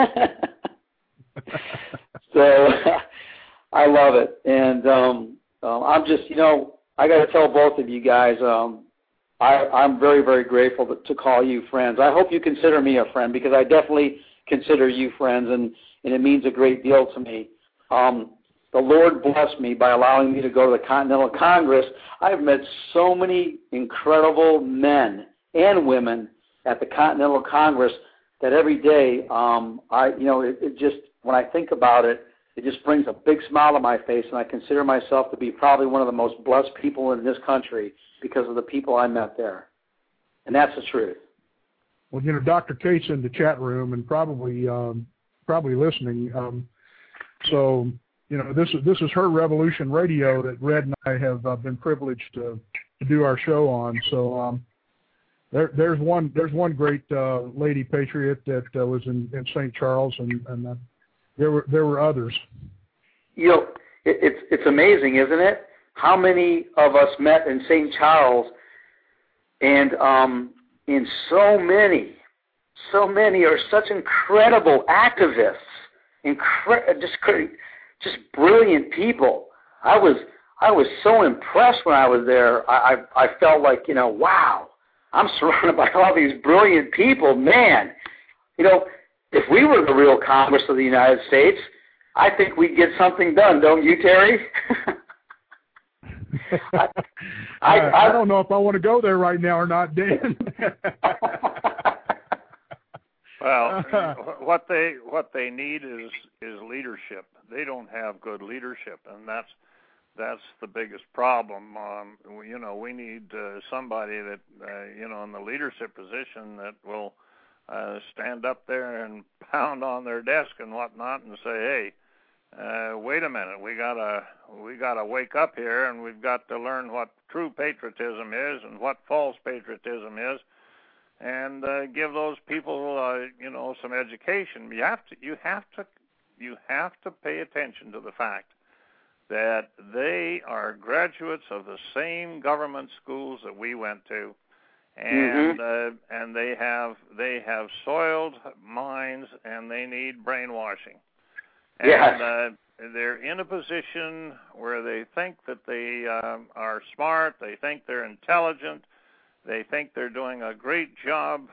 So I love it. And I'm just, you know, I got to tell both of you guys, I'm very, very grateful to call you friends. I hope you consider me a friend, because I definitely consider you friends, and it means a great deal to me. The Lord blessed me by allowing me to go to the Continental Congress. I've met so many incredible men and women at the Continental Congress that every day, it just, when I think about it, it just brings a big smile to my face, and I consider myself to be probably one of the most blessed people in this country because of the people I met there. And that's the truth. Well, Dr. Kate's in the chat room and probably listening. So, this is her Revolution Radio that Red and I have been privileged to do our show on. So there's one great lady patriot that was in St. Charles, and there were others. It's amazing, isn't it? How many of us met in St. Charles, and so many are such incredible activists, just brilliant people. I was so impressed when I was there. I felt like, wow, I'm surrounded by all these brilliant people. Man, if we were the real Congress of the United States, I think we'd get something done, don't you, Terry? I don't know if I want to go there right now or not, Dan. Well, what they need is leadership. They don't have good leadership, and that's the biggest problem. We need somebody that in the leadership position that will stand up there and pound on their desk and whatnot and say, hey, wait a minute, we gotta wake up here, and we've got to learn what true patriotism is and what false patriotism is, and give those people some education. You have to pay attention to the fact that they are graduates of the same government schools that we went to, and and they have soiled minds, and they need brainwashing. And they're in a position where they think that they are smart, they think they're intelligent, they think they're doing a great job,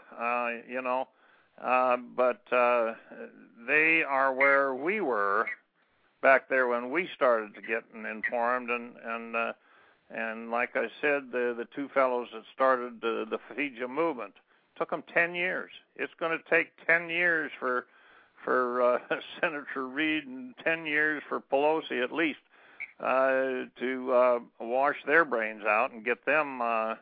but they are where we were back there when we started to get informed, and like I said, the two fellows that started the Fajita movement, took them 10 years. It's going to take 10 years for Senator Reid and 10 years for Pelosi at least to wash their brains out and get them,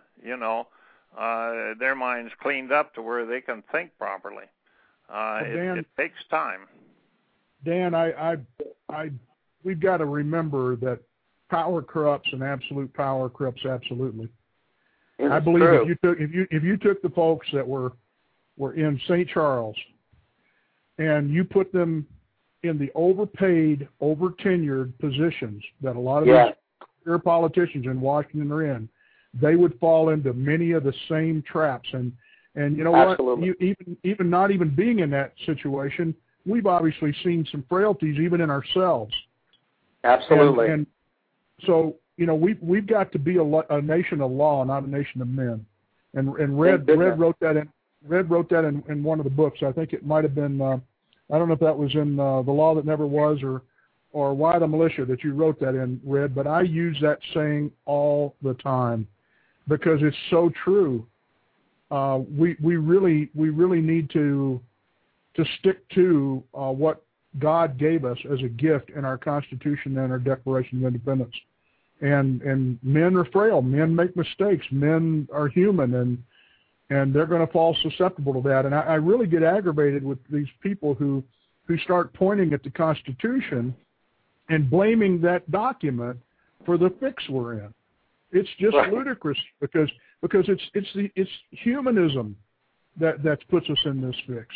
their minds cleaned up to where they can think properly. Dan, it takes time. Dan, we've got to remember that power corrupts, and absolute power corrupts absolutely. I believe if you took the folks that were in St. Charles and you put them in the overpaid, over-tenured positions that a lot of these politicians in Washington are in, they would fall into many of the same traps. And you know Absolutely. What? Even not even being in that situation, we've obviously seen some frailties even in ourselves. Absolutely. And so, we've got to be a nation of law, not a nation of men. And Red wrote that in one of the books. I think it might have been, I don't know if that was in The Law That Never Was or Why the Militia that you wrote that in, Red, but I use that saying all the time because it's so true. We really need to stick to what God gave us as a gift in our Constitution and our Declaration of Independence. And men are frail. Men make mistakes. Men are human, and they're going to fall susceptible to that. And I really get aggravated with these people who start pointing at the Constitution and blaming that document for the fix we're in. It's just ludicrous because it's humanism that puts us in this fix.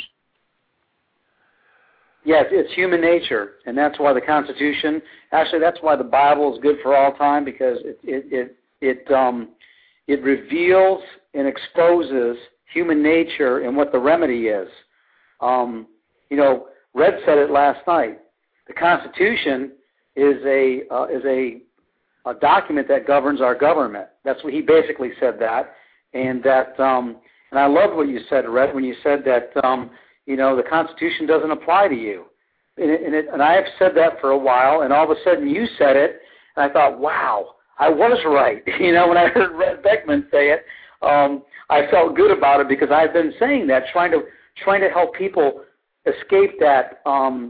Yes, it's human nature, and that's why the Constitution. Actually, that's why the Bible is good for all time, because it reveals and exposes human nature and what the remedy is. Red said it last night. The Constitution is a document that governs our government. That's what he basically said that, and that and I loved what you said, Red, when you said that the Constitution doesn't apply to you. And I have said that for a while, and all of a sudden you said it, and I thought, wow, I was right. When I heard Red Beckman say it, I felt good about it because I've been saying that, trying to help people escape that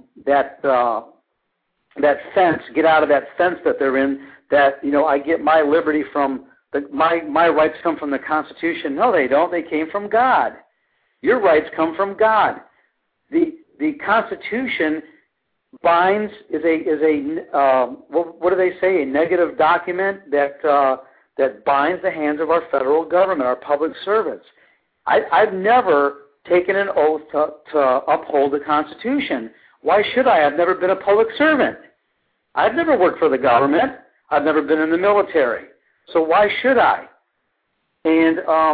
fence, get out of that fence that they're in. That I get my liberty from my rights come from the Constitution. No, they don't. They came from God. Your rights come from God. The Constitution binds is a what do they say? A negative document that binds the hands of our federal government, our public servants. I've never taken an oath to uphold the Constitution. Why should I? I've never been a public servant. I've never worked for the government. I've never been in the military. So why should I? And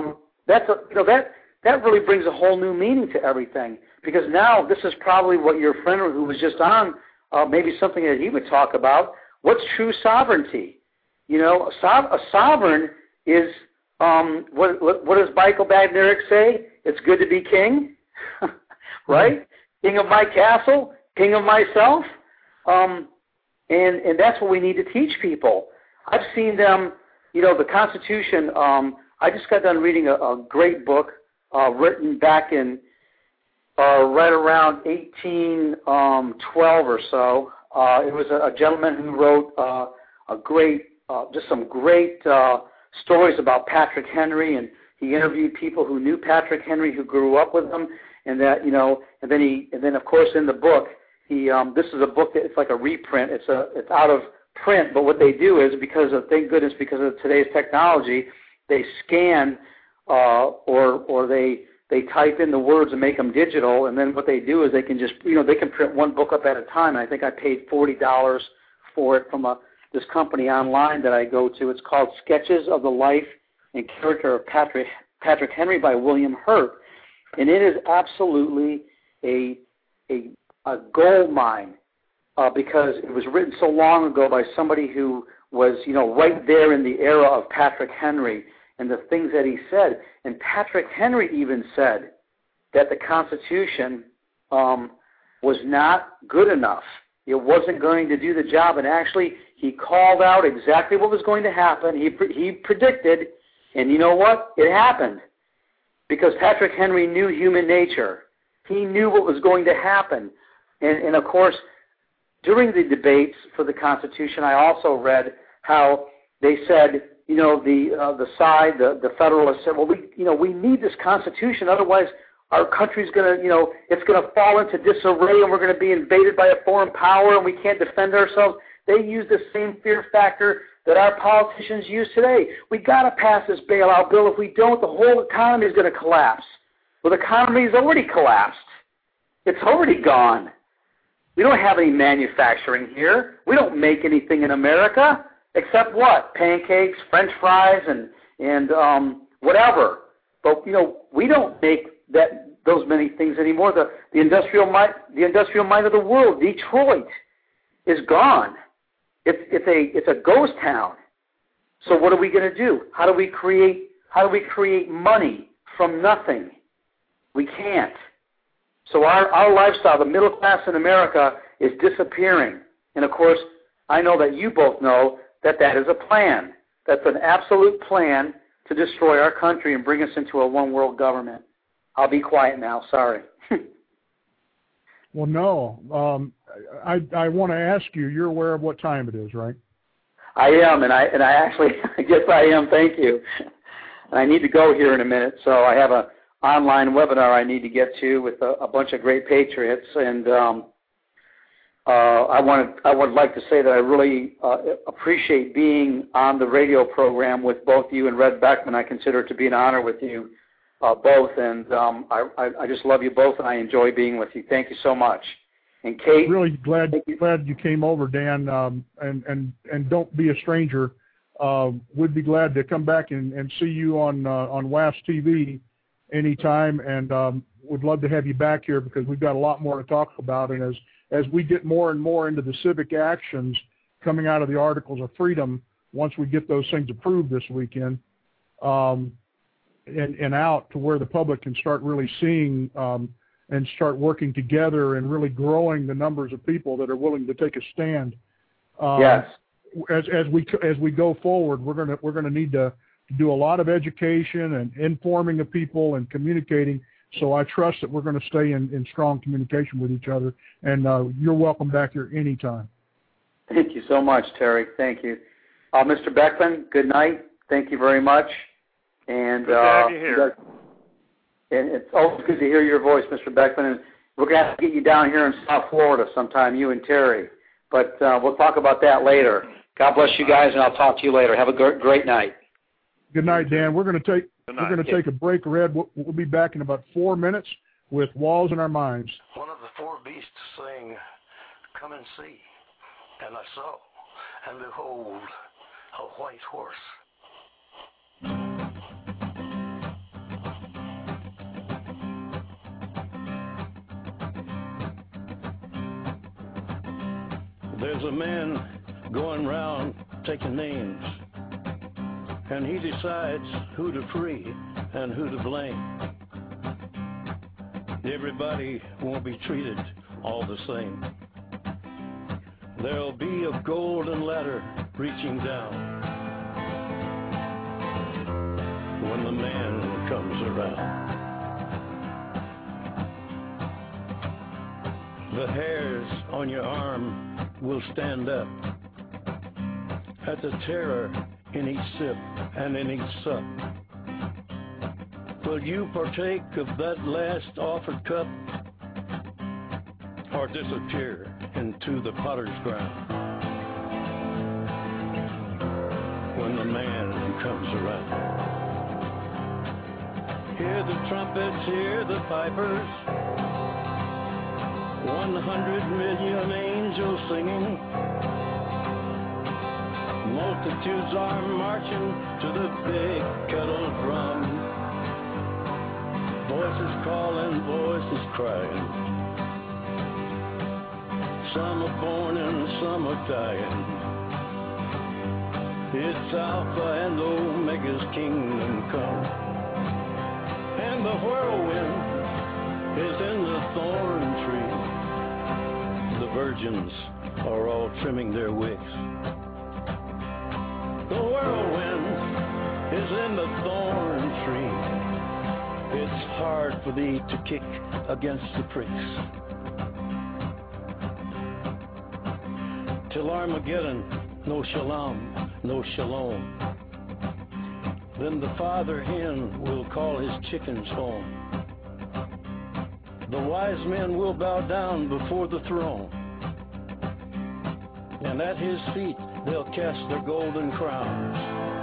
that really brings a whole new meaning to everything. Because now this is probably what your friend who was just on, maybe something that he would talk about. What's true sovereignty? A sovereign is, what does Michael Badnarik say? It's good to be king, right? King of my castle, king of myself. And that's what we need to teach people. I've seen them, the Constitution, I just got done reading a great book written back in right around 1812 or so. It was a gentleman who wrote just some great stories about Patrick Henry, and he interviewed people who knew Patrick Henry, who grew up with him, and that and then of course in the book he this is a book that it's like a reprint. It's out of print, but what they do is thank goodness because of today's technology, they scan or they type in the words and make them digital, and then what they do is they can just they can print one book up at a time. And I think I paid $40 for it from this company online that I go to. It's called Sketches of the Life and Character of Patrick Henry by William Hurt, and it is absolutely a gold mine because it was written so long ago by somebody who was right there in the era of Patrick Henry and the things that he said. And Patrick Henry even said that the Constitution was not good enough. It wasn't going to do the job, and actually he called out exactly what was going to happen. He predicted, and you know what? It happened because Patrick Henry knew human nature. He knew what was going to happen. And of course, during the debates for the Constitution, I also read how they said, the Federalists said, well, we need this Constitution, otherwise our country's going to, it's going to fall into disarray and we're going to be invaded by a foreign power and we can't defend ourselves. They use the same fear factor that our politicians use today. We got to pass this bailout bill. If we don't, the whole economy is going to collapse. Well, the economy has already collapsed. It's already gone. We don't have any manufacturing here. We don't make anything in America except what? Pancakes, French fries, and whatever. But we don't make those many things anymore. The industrial might of the world, Detroit, is gone. It's a ghost town. So what are we going to do? How do we create money from nothing? We can't. So our lifestyle, the middle class in America, is disappearing. And of course, I know that you both know that is a plan. That's an absolute plan to destroy our country and bring us into a one-world government. I'll be quiet now. Sorry. Well, no. I want to ask you, you're aware of what time it is, right? I am, and I actually, I guess I am. Thank you. And I need to go here in a minute, so I have an online webinar I need to get to with a bunch of great patriots, and I would like to say that I really appreciate being on the radio program with both you and Red Beckman. I consider it to be an honor with you both, and I just love you both, and I enjoy being with you. Thank you so much. And Kate, really glad you came over, Dan, and don't be a stranger. We'd be glad to come back and see you on WASP TV anytime, and would love to have you back here because we've got a lot more to talk about. And as we get more and more into the civic actions coming out of the Articles of Freedom, once we get those things approved this weekend, and out to where the public can start really seeing and start working together and really growing the numbers of people that are willing to take a stand. Yes. As we go forward, we're gonna need to do a lot of education and informing of people and communicating. So I trust that we're going to stay in strong communication with each other. And you're welcome back here anytime. Thank you so much, Terry. Thank you. Mr. Beckman, good night. Thank you very much. And good to have you here. And it's always good to hear your voice, Mr. Beckman. And we're going to have to get you down here in South Florida sometime, you and Terry. But we'll talk about that later. God bless you guys, and I'll talk to you later. Have a great night. Good night, Dan. We're going to take a break, Red. We'll be back in about 4 minutes with Walls in Our Minds. One of the four beasts saying, "Come and see." And I saw, and behold, a white horse. There's a man going round taking names, and he decides who to free and who to blame. Everybody won't be treated all the same. There'll be a golden ladder reaching down when the man comes around. The hairs on your arm will stand up at the terror in each sip and in each sup. Will you partake of that last offered cup, or disappear into the potter's ground when the man comes around? Hear the trumpets, hear the pipers, 100 million angels singing. Multitudes are marching to the big kettle drum. Voices calling, voices crying. Some are born and some are dying. It's Alpha and Omega's kingdom come. And the whirlwind is in the thorn tree. The virgins are all trimming their wicks. The whirlwind is in the thorn tree. It's hard for thee to kick against the pricks. Till Armageddon, no shalom, no shalom. Then the father hen will call his chickens home. The wise men will bow down before the throne, and at his feet they'll cast their golden crowns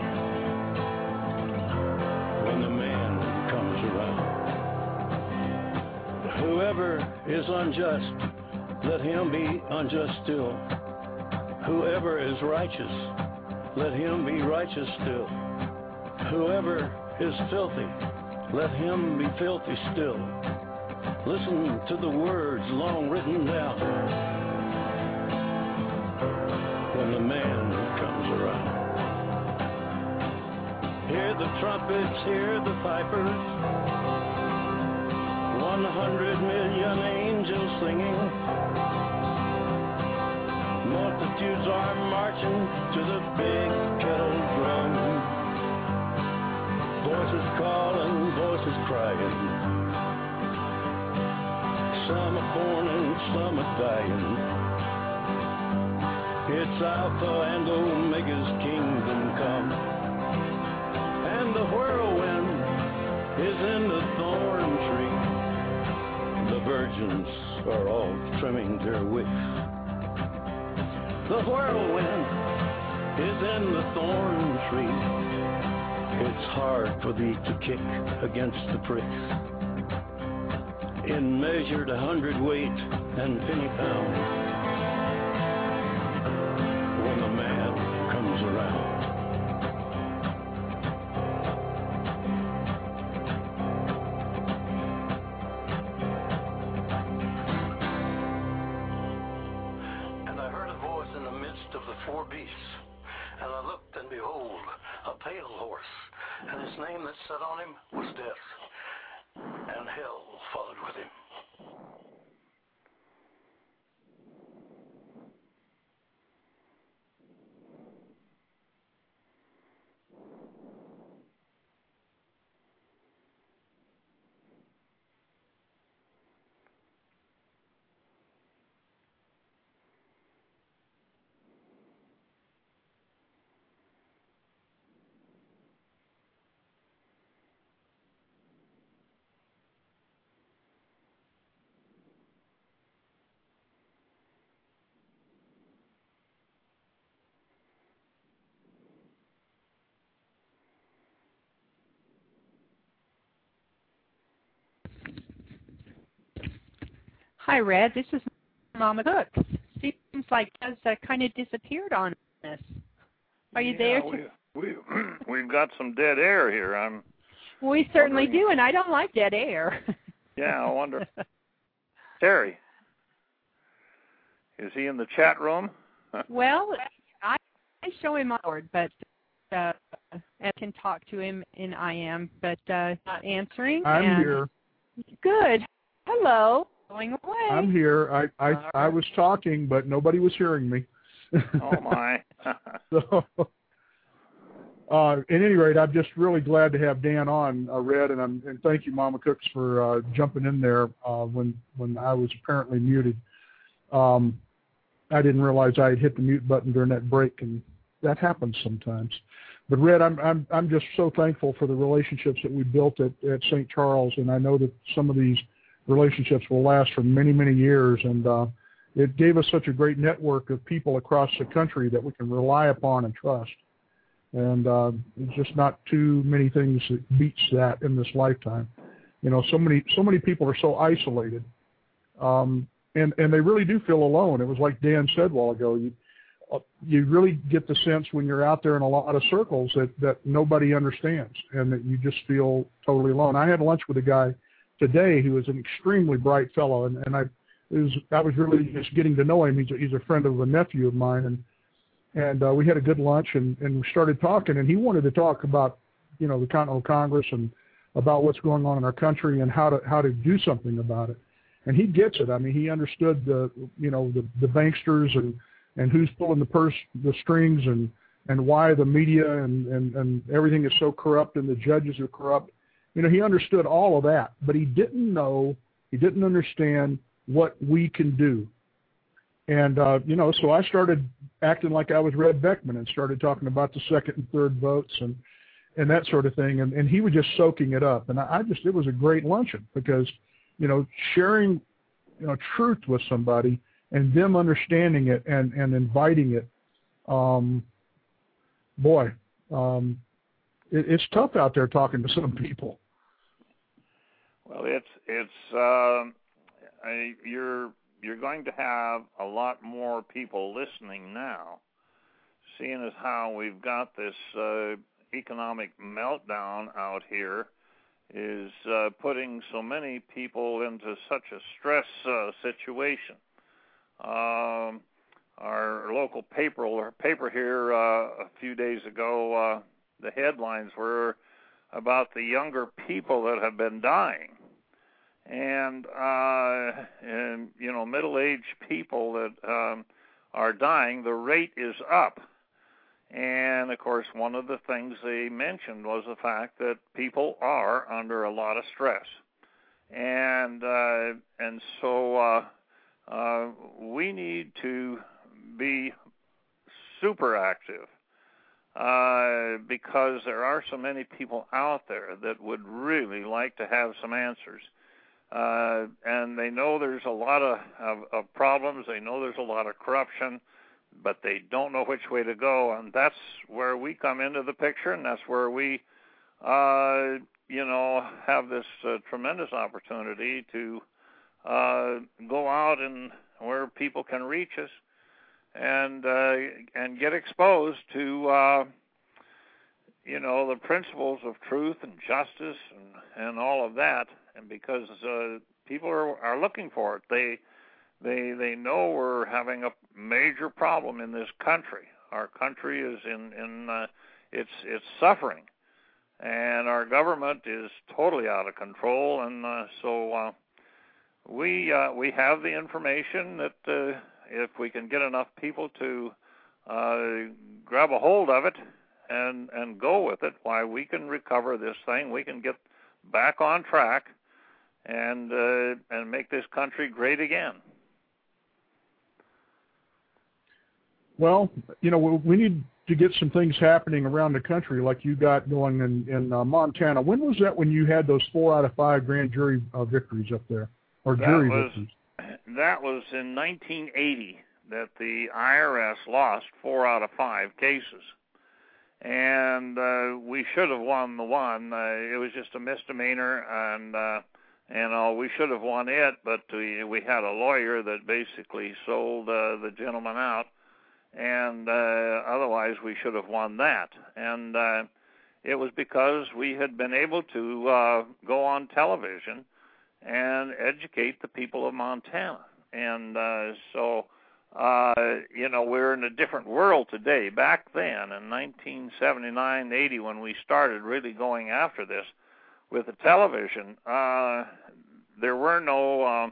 when the man comes around. Whoever is unjust, let him be unjust still. Whoever is righteous, let him be righteous still. Whoever is filthy, let him be filthy still. Listen to the words long written down when the man comes around. Hear the trumpets, hear the pipers, 100 million angels singing. Multitudes are marching to the big kettle drum. Voices calling, voices crying. Some are born and some are dying. It's Alpha and Omega's kingdom come. And the whirlwind is in the thorn tree. The virgins are all trimming their wicks. The whirlwind is in the thorn tree. It's hard for thee to kick against the pricks. In measured 100-weight and penny pound when the man comes around. And I heard a voice in the midst of the four beasts, and I looked, and behold, a pale horse. and his name that sat on him was Death, and hell followed with him. Hi, Red. This is Mama Cook. Seems like Doug's kind of disappeared on us. Are you there? We've got some dead air here. We certainly do, and I don't like dead air. Yeah, I wonder. Terry, is he in the chat room? Well, I show him onward, but I can talk to him in IM, but not answering. I'm here. Good. Hello. Going away. I'm here. I was talking, but nobody was hearing me. Oh, my. So, at any rate, I'm just really glad to have Dan on, Red, and thank you, Mama Cooks, for jumping in there when I was apparently muted. I didn't realize I had hit the mute button during that break, and that happens sometimes. But Red, I'm just so thankful for the relationships that we built at St. Charles, and I know that some of these relationships will last for many, many years, and it gave us such a great network of people across the country that we can rely upon and trust. And there's just not too many things that beats that in this lifetime. You know, so many people are so isolated, and they really do feel alone. It was like Dan said a while ago. You really get the sense when you're out there in a lot of circles that nobody understands, and that you just feel totally alone. I had lunch with a guy today who is an extremely bright fellow, and I was really just getting to know him. He's a friend of a nephew of mine, and we had a good lunch, and we started talking, and he wanted to talk about, you know, the Continental Congress and about what's going on in our country and how to do something about it. And he gets it. I mean, he understood the banksters and who's pulling the strings and why the media and everything is so corrupt and the judges are corrupt. You know, he understood all of that, but he didn't understand what we can do. And, you know, so I started acting like I was Red Beckman and started talking about the second and third votes and that sort of thing. And he was just soaking it up. And it was a great luncheon because, you know, sharing, you know, truth with somebody and them understanding it and inviting it, it's tough out there talking to some people. Well, you're going to have a lot more people listening now, seeing as how we've got this economic meltdown out here is putting so many people into such a stress situation. Our local paper here a few days ago, the headlines were about the younger people that have been dying. And you know, middle-aged people that are dying, the rate is up. And, of course, one of the things they mentioned was the fact that people are under a lot of stress. And so we need to be super active because there are so many people out there that would really like to have some answers. And they know there's a lot of problems. They know there's a lot of corruption, but they don't know which way to go. And that's where we come into the picture, and that's where we, you know, have this tremendous opportunity to go out and where people can reach us and get exposed to, you know, the principles of truth and justice and all of that. And because people are looking for it, they know we're having a major problem in this country. Our country is in it's suffering, and our government is totally out of control. And so we have the information that if we can get enough people to grab a hold of it and go with it, why, we can recover this thing. We can get back on track and make this country great again. Well, you know, we need to get some things happening around the country like you got going in Montana. When was that, when you had those 4 out of 5 grand jury victories up there, or jury victories? That was in 1980 that the IRS lost 4 out of 5 cases. And we should have won the one. It was just a misdemeanor, and we should have won it, but we had a lawyer that basically sold the gentleman out. And otherwise we should have won that. And it was because we had been able to go on television and educate the people of Montana. And so, you know, we're in a different world today. Back then, in 1979, 80, when we started really going after this with the television, there were no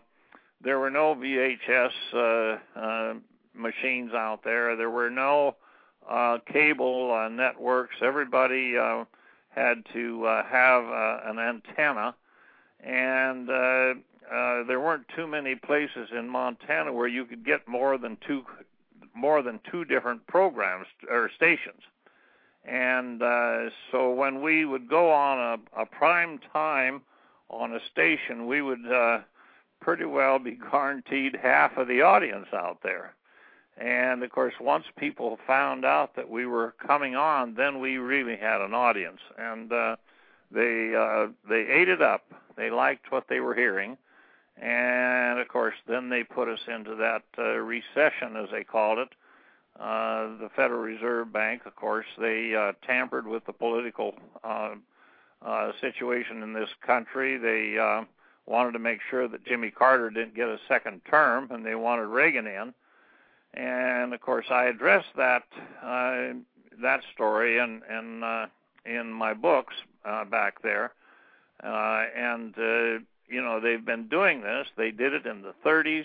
VHS machines out there. There were no cable networks. Everybody had to have an antenna, and there weren't too many places in Montana where you could get more than two different programs or stations. And so when we would go on a prime time on a station, we would pretty well be guaranteed half of the audience out there. And, of course, once people found out that we were coming on, then we really had an audience. And they ate it up. They liked what they were hearing. And, of course, then they put us into that recession, as they called it. The Federal Reserve Bank, of course, they tampered with the political situation in this country. They wanted to make sure that Jimmy Carter didn't get a second term, and they wanted Reagan in. And of course, I addressed that story in my books back there. And you know, they've been doing this. They did it in the 30s.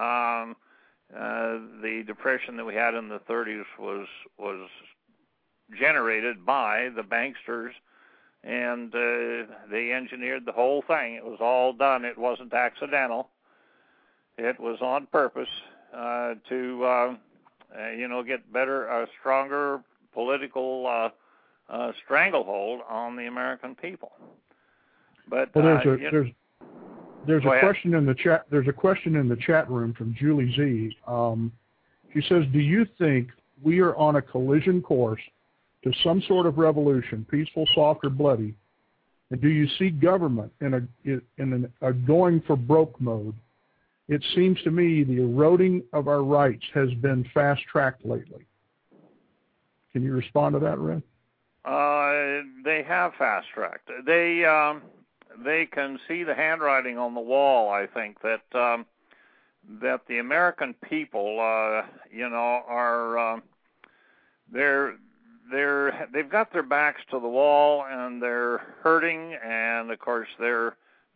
The depression that we had in the 30s was generated by the banksters, and they engineered the whole thing. It was all done. It wasn't accidental. It was on purpose. To you know, get a stronger political stranglehold on the American people. But well, there's a question in the chat. There's a question in the chat room from Julie Z. She says, "Do you think we are on a collision course to some sort of revolution, peaceful, soft, or bloody? And do you see government in a going for broke mode? It seems to me the eroding of our rights has been fast-tracked lately." Can you respond to that, Ren? They have fast-tracked. They can see the handwriting on the wall, I think, that the American people, you know, are they've got their backs to the wall, and they're hurting, and of course they're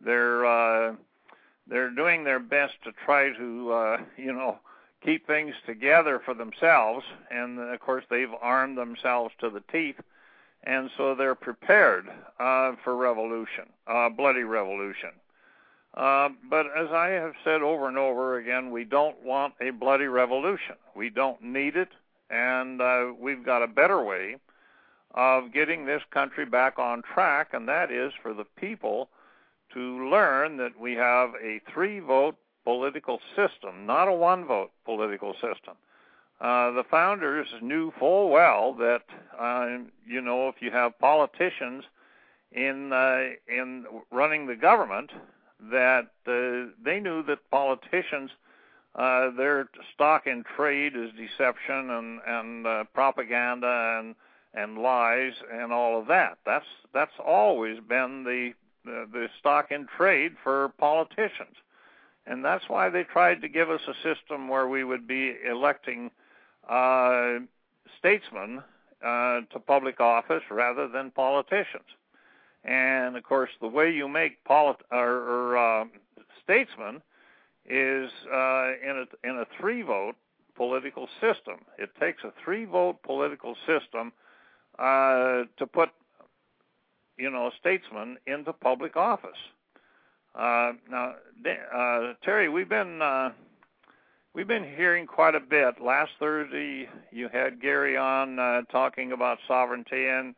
doing their best to try to, you know, keep things together for themselves. And, of course, they've armed themselves to the teeth. And so they're prepared for revolution, bloody revolution. But as I have said over and over again, we don't want a bloody revolution. We don't need it. And we've got a better way of getting this country back on track, and that is for the people to learn that we have a 3-vote political system, not a 1-vote political system. The founders knew full well that, you know, if you have politicians in running the government, that they knew that politicians, their stock in trade is deception and propaganda and lies and all of that. That's always been the stock in trade for politicians. And that's why they tried to give us a system where we would be electing statesmen to public office rather than politicians. And, of course, the way you make statesmen is in a 3-vote political system. It takes a 3-vote political system to put, statesmen into public office. Now, Terry, we've been hearing quite a bit. Last Thursday, you had Gary on talking about sovereignty, and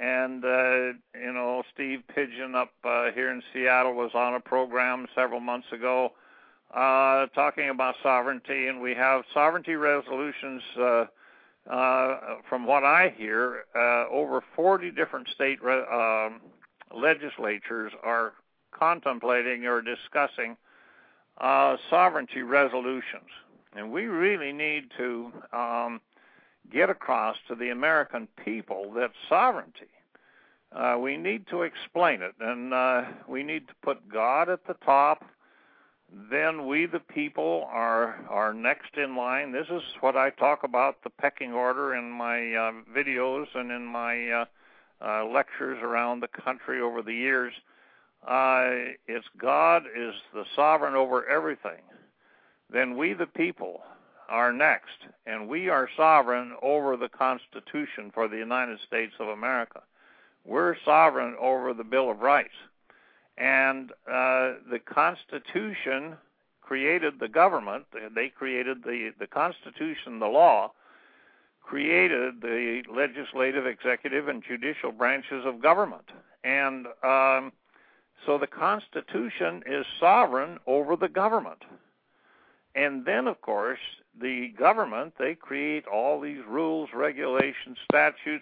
Steve Pigeon up here in Seattle was on a program several months ago talking about sovereignty, and we have sovereignty resolutions. From what I hear, over 40 different state legislatures are contemplating or discussing sovereignty resolutions. And we really need to get across to the American people that sovereignty, we need to explain it, and we need to put God at the top. Then we, the people, are next in line. This is what I talk about, the pecking order, in my videos and in my lectures around the country over the years. It's God is the sovereign over everything. Then we, the people, are next, and we are sovereign over the Constitution for the United States of America. We're sovereign over the Bill of Rights. And the Constitution created the government. They created the Constitution, the law, created the legislative, executive, and judicial branches of government. And so the Constitution is sovereign over the government. And then, of course, the government, they create all these rules, regulations, statutes,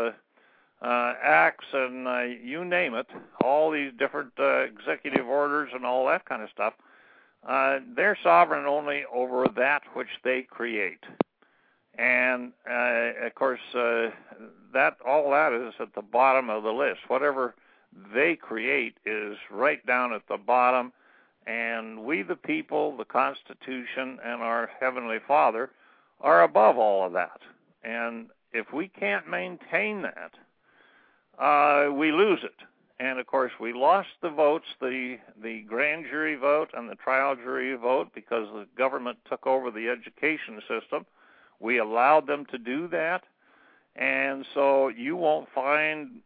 acts, and you name it, all these different executive orders and all that kind of stuff. They're sovereign only over that which they create. And, of course, all that is at the bottom of the list. Whatever they create is right down at the bottom. And we, the people, the Constitution, and our Heavenly Father are above all of that. And if we can't maintain that, we lose it. And, of course, we lost the votes, the grand jury vote and the trial jury vote, because the government took over the education system. We allowed them to do that. And so you won't find,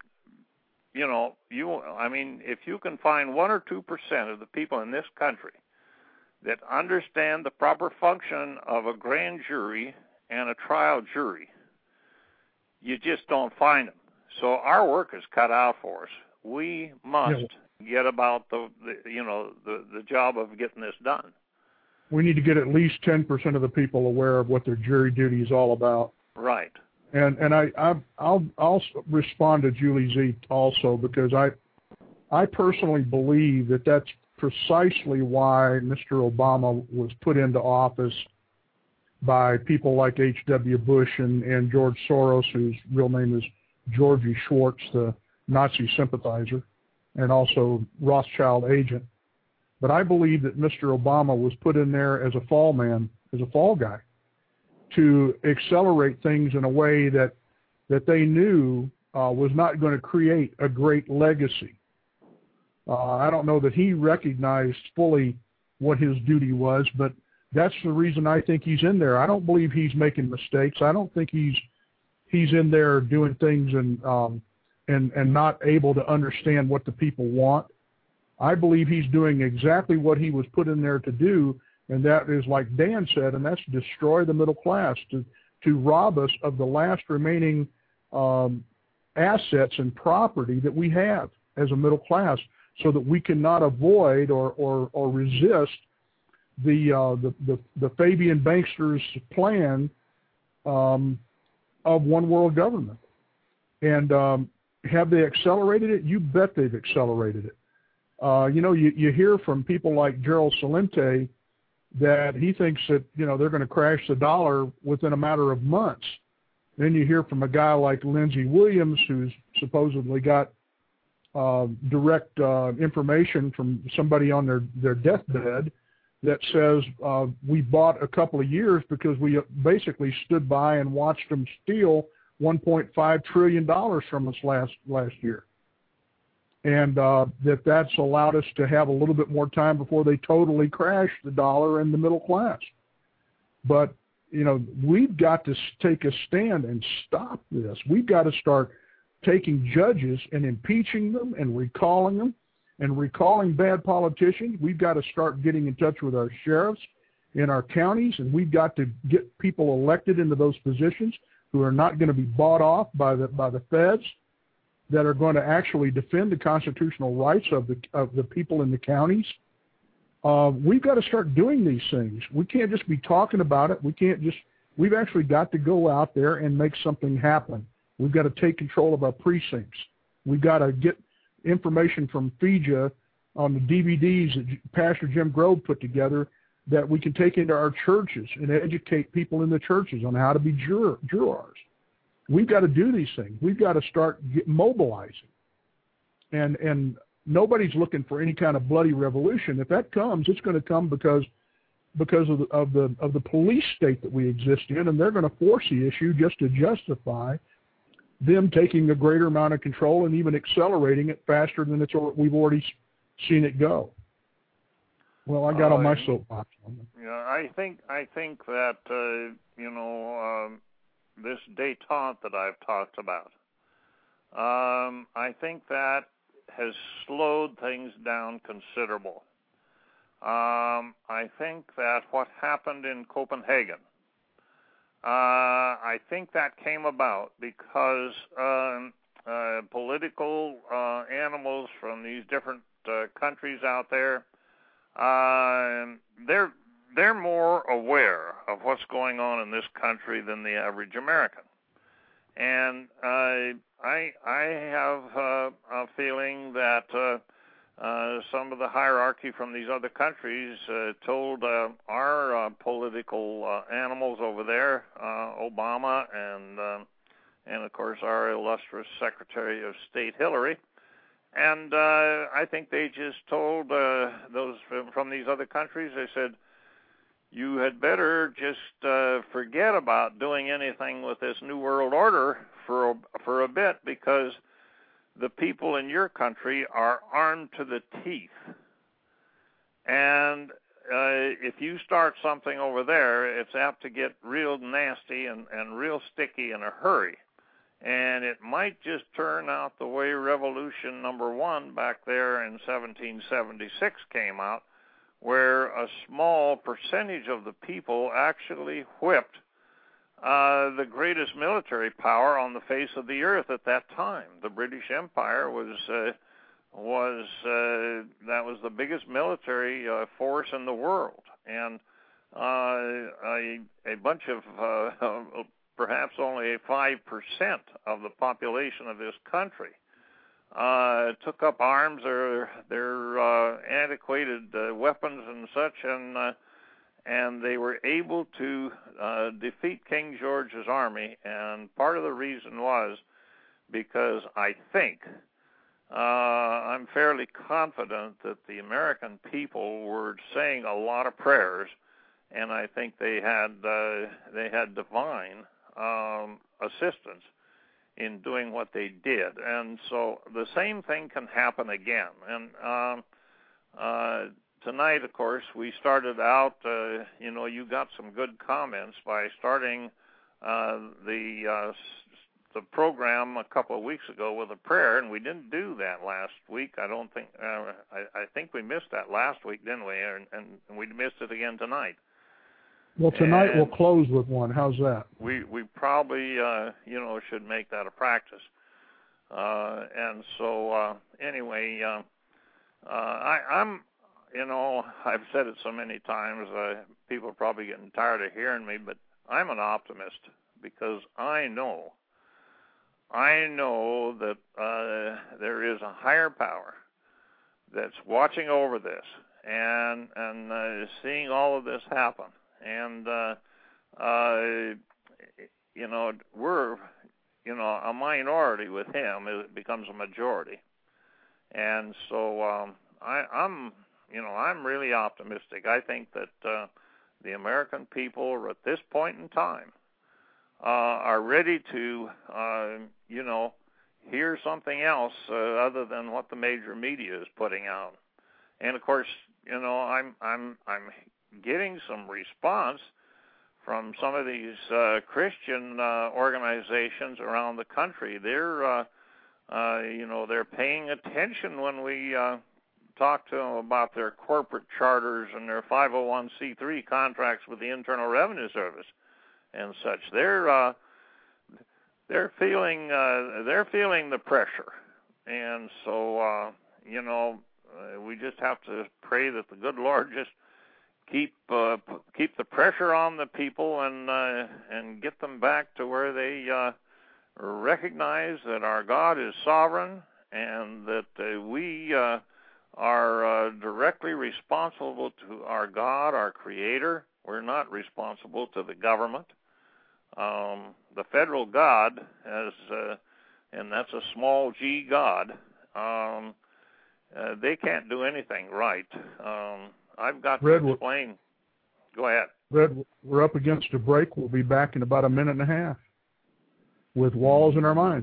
if you can find 1 or 2% of the people in this country that understand the proper function of a grand jury and a trial jury, you just don't find them. So our work is cut out for us. We must get about the job of getting this done. We need to get at least 10% of the people aware of what their jury duty is all about. Right. And I'll respond to Julie Z also, because I personally believe that that's precisely why Mr. Obama was put into office by people like H.W. Bush and George Soros, whose real name is Georgie Schwartz, the Nazi sympathizer, and also Rothschild agent. But I believe that Mr. Obama was put in there as a fall man, as a fall guy, to accelerate things in a way that they knew was not going to create a great legacy. I don't know that he recognized fully what his duty was, but that's the reason I think he's in there. I don't believe he's making mistakes. I don't think he's in there doing things and not able to understand what the people want. I believe he's doing exactly what he was put in there to do, and that is, like Dan said, and that's destroy the middle class, to rob us of the last remaining assets and property that we have as a middle class, so that we cannot avoid or resist the Fabian Bankster's plan of one world government. And have they accelerated it? You bet they've accelerated it. You hear from people like Gerald Celente that he thinks that, they're going to crash the dollar within a matter of months. Then you hear from a guy like Lindsey Williams, who's supposedly got direct information from somebody on their deathbed that says we bought a couple of years because we basically stood by and watched them steal $1.5 trillion from us last year. and that's allowed us to have a little bit more time before they totally crash the dollar and the middle class. But, you know, we've got to take a stand and stop this. We've got to start taking judges and impeaching them and recalling them and recalling bad politicians. We've got to start getting in touch with our sheriffs in our counties, and we've got to get people elected into those positions who are not going to be bought off by the feds, that are going to actually defend the constitutional rights of the people in the counties. We've got to start doing these things. We can't just be talking about it. We've actually got to go out there and make something happen. We've got to take control of our precincts. We've got to get information from FIJA on the DVDs that Pastor Jim Grove put together that we can take into our churches and educate people in the churches on how to be jurors. We've got to do these things. We've got to start mobilizing. And nobody's looking for any kind of bloody revolution. If that comes, it's going to come because of the police state that we exist in, and they're going to force the issue just to justify them taking a greater amount of control and even accelerating it faster than we've already seen it go. Well, I got on my soapbox. Yeah, I think that this détente that I've talked about, I think that has slowed things down considerable. I think that what happened in Copenhagen, I think that came about because political animals from these different countries out there, they're more aware of what's going on in this country than the average American. And I have a feeling that some of the hierarchy from these other countries told our political animals over there, Obama and of course our illustrious Secretary of State Hillary, and I think they just told those from these other countries, they said, you had better just forget about doing anything with this New World Order for a bit, because the people in your country are armed to the teeth. And if you start something over there, it's apt to get real nasty and real sticky in a hurry. And it might just turn out the way Revolution number 1 back there in 1776 came out, where a small percentage of the people actually whipped the greatest military power on the face of the earth at that time. The British Empire was the biggest military force in the world, and a bunch of perhaps only 5% of the population of this country took up arms or their antiquated weapons and such, and they were able to defeat King George's army. And part of the reason was because I think, I'm fairly confident that the American people were saying a lot of prayers, and I think they had divine assistance in doing what they did. And so the same thing can happen again. And tonight, of course, we started out, you got some good comments by starting the program a couple of weeks ago with a prayer, and we didn't do that last week. I don't think, I think we missed that last week, didn't we? And we missed it again tonight. Well, tonight we'll close with one. How's that? We probably, should make that a practice. And so, anyway, I'm, I've said it so many times, people are probably getting tired of hearing me, but I'm an optimist because I know that there is a higher power that's watching over this and seeing all of this happen. And, we're, a minority with him. It becomes a majority. And so I'm really optimistic. I think that the American people at this point in time are ready to, hear something else other than what the major media is putting out. And of course, you know, I'm getting some response from some of these Christian organizations around the country. They're you know, they're paying attention when we talk to them about their corporate charters and their 501c3 contracts with the Internal Revenue Service and such. They're feeling the pressure, and so you know, we just have to pray that the good Lord just keep the pressure on the people and get them back to where they recognize that our God is sovereign and that we are directly responsible to our God, our Creator. We're not responsible to the government. The federal God, and that's a small g God, they can't do anything right. I've got to explain. Go ahead. Red, we're up against a break. We'll be back in about a minute and a half with Walls in Our Minds.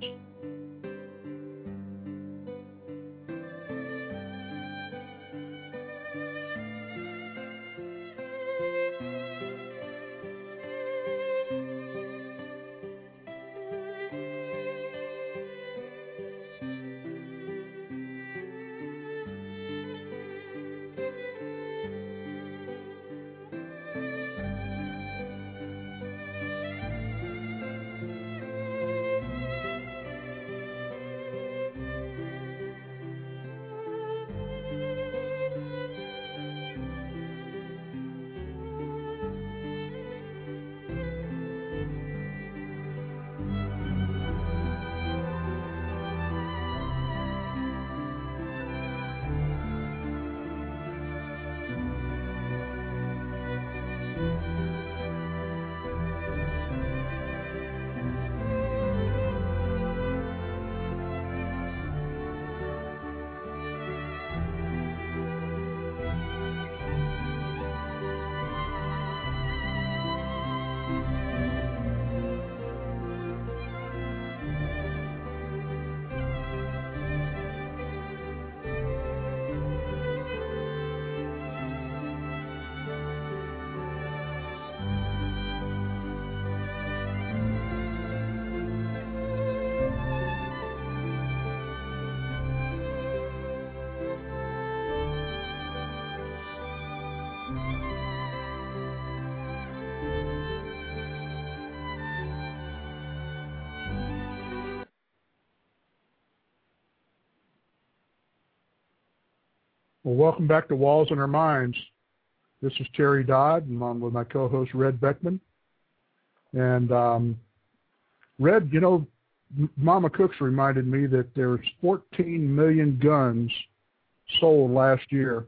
Well, welcome back to Walls in Our Minds. This is Terry Dodd, and I'm with my co-host, Red Beckman. And Red, you know, Mama Cooks reminded me that there's 14 million guns sold last year.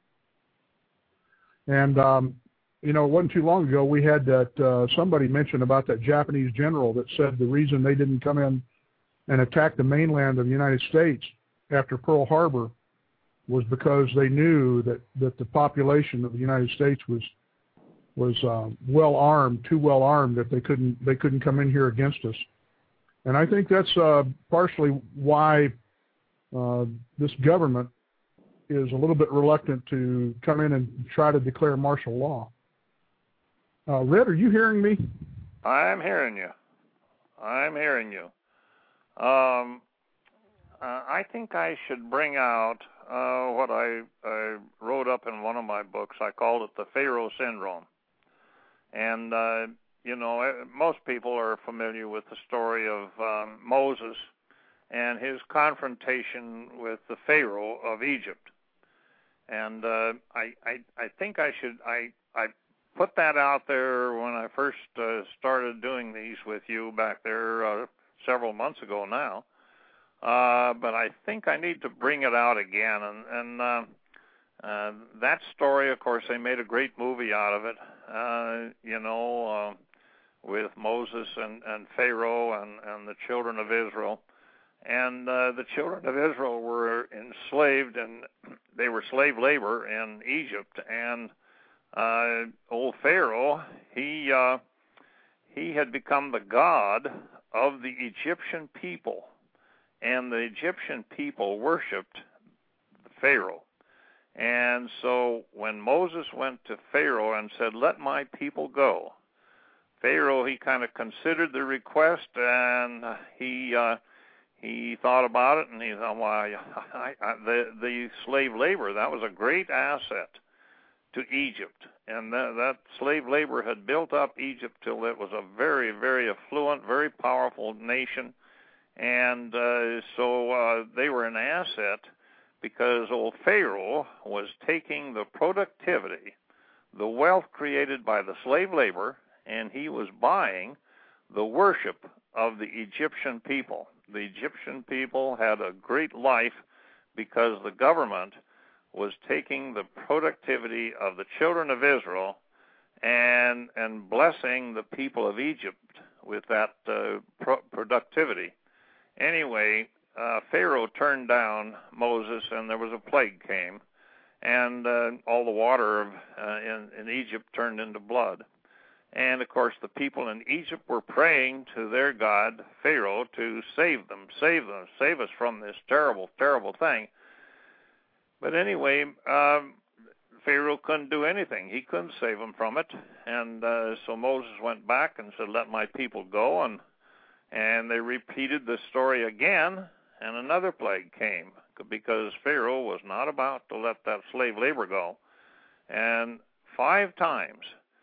And, you know, it wasn't too long ago we had that somebody mentioned about that Japanese general that said the reason they didn't come in and attack the mainland of the United States after Pearl Harbor was because they knew that the population of the United States was well armed, too well armed, that they couldn't come in here against us. And I think that's partially why this government is a little bit reluctant to come in and try to declare martial law. Red, are you hearing me? I'm hearing you. I think I should bring out what I wrote up in one of my books. I called it the Pharaoh Syndrome. And, you know, most people are familiar with the story of Moses and his confrontation with the Pharaoh of Egypt. And I think I put that out there when I first started doing these with you back there several months ago now. But I think I need to bring it out again. And that story, of course, they made a great movie out of it, you know, with Moses and Pharaoh and the children of Israel. And the children of Israel were enslaved, and they were slave labor in Egypt. And old Pharaoh, he had become the god of the Egyptian people. and the Egyptian people worshipped Pharaoh. And so when Moses went to Pharaoh and said, "Let my people go," Pharaoh, he kind of considered the request, and he thought about it, and he thought, well, the slave labor, that was a great asset to Egypt. And that slave labor had built up Egypt till it was a very, very affluent, very powerful nation. And so they were an asset because old Pharaoh was taking the productivity, the wealth created by the slave labor, and he was buying the worship of the Egyptian people. The Egyptian people had a great life because the government was taking the productivity of the children of Israel and blessing the people of Egypt with that productivity. Anyway, Pharaoh turned down Moses, and there was a plague came, and all the water in Egypt turned into blood. And, of course, the people in Egypt were praying to their god, Pharaoh, to save them, save us from this terrible, terrible thing. But anyway, Pharaoh couldn't do anything. He couldn't save them from it. And so Moses went back and said, "Let my people go." And they repeated the story again, and another plague came because Pharaoh was not about to let that slave labor go. And 5 times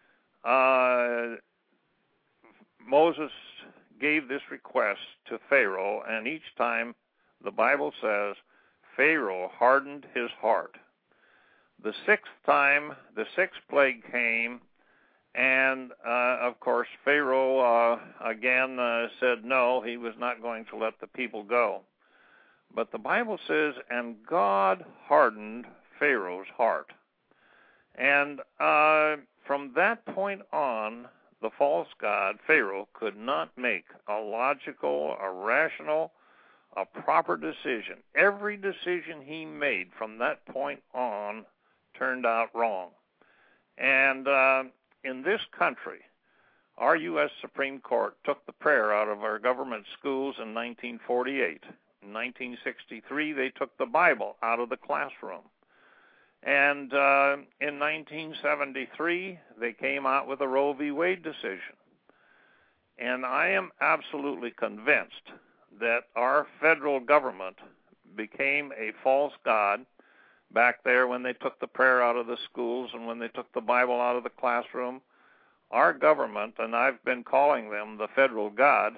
Moses gave this request to Pharaoh, and each time the Bible says Pharaoh hardened his heart. The 6th time, the 6th plague came, and of course Pharaoh again said no, he was not going to let the people go. But the Bible says, and God hardened Pharaoh's heart. And from that point on, the false god, Pharaoh, could not make a logical, a rational, a proper decision. Every decision he made from that point on turned out wrong. And in this country, our U.S. Supreme Court took the prayer out of our government schools in 1948. In 1963, they took the Bible out of the classroom. And in 1973, they came out with a Roe v. Wade decision. And I am absolutely convinced that our federal government became a false god back there when they took the prayer out of the schools and when they took the Bible out of the classroom. Our government, and I've been calling them the federal god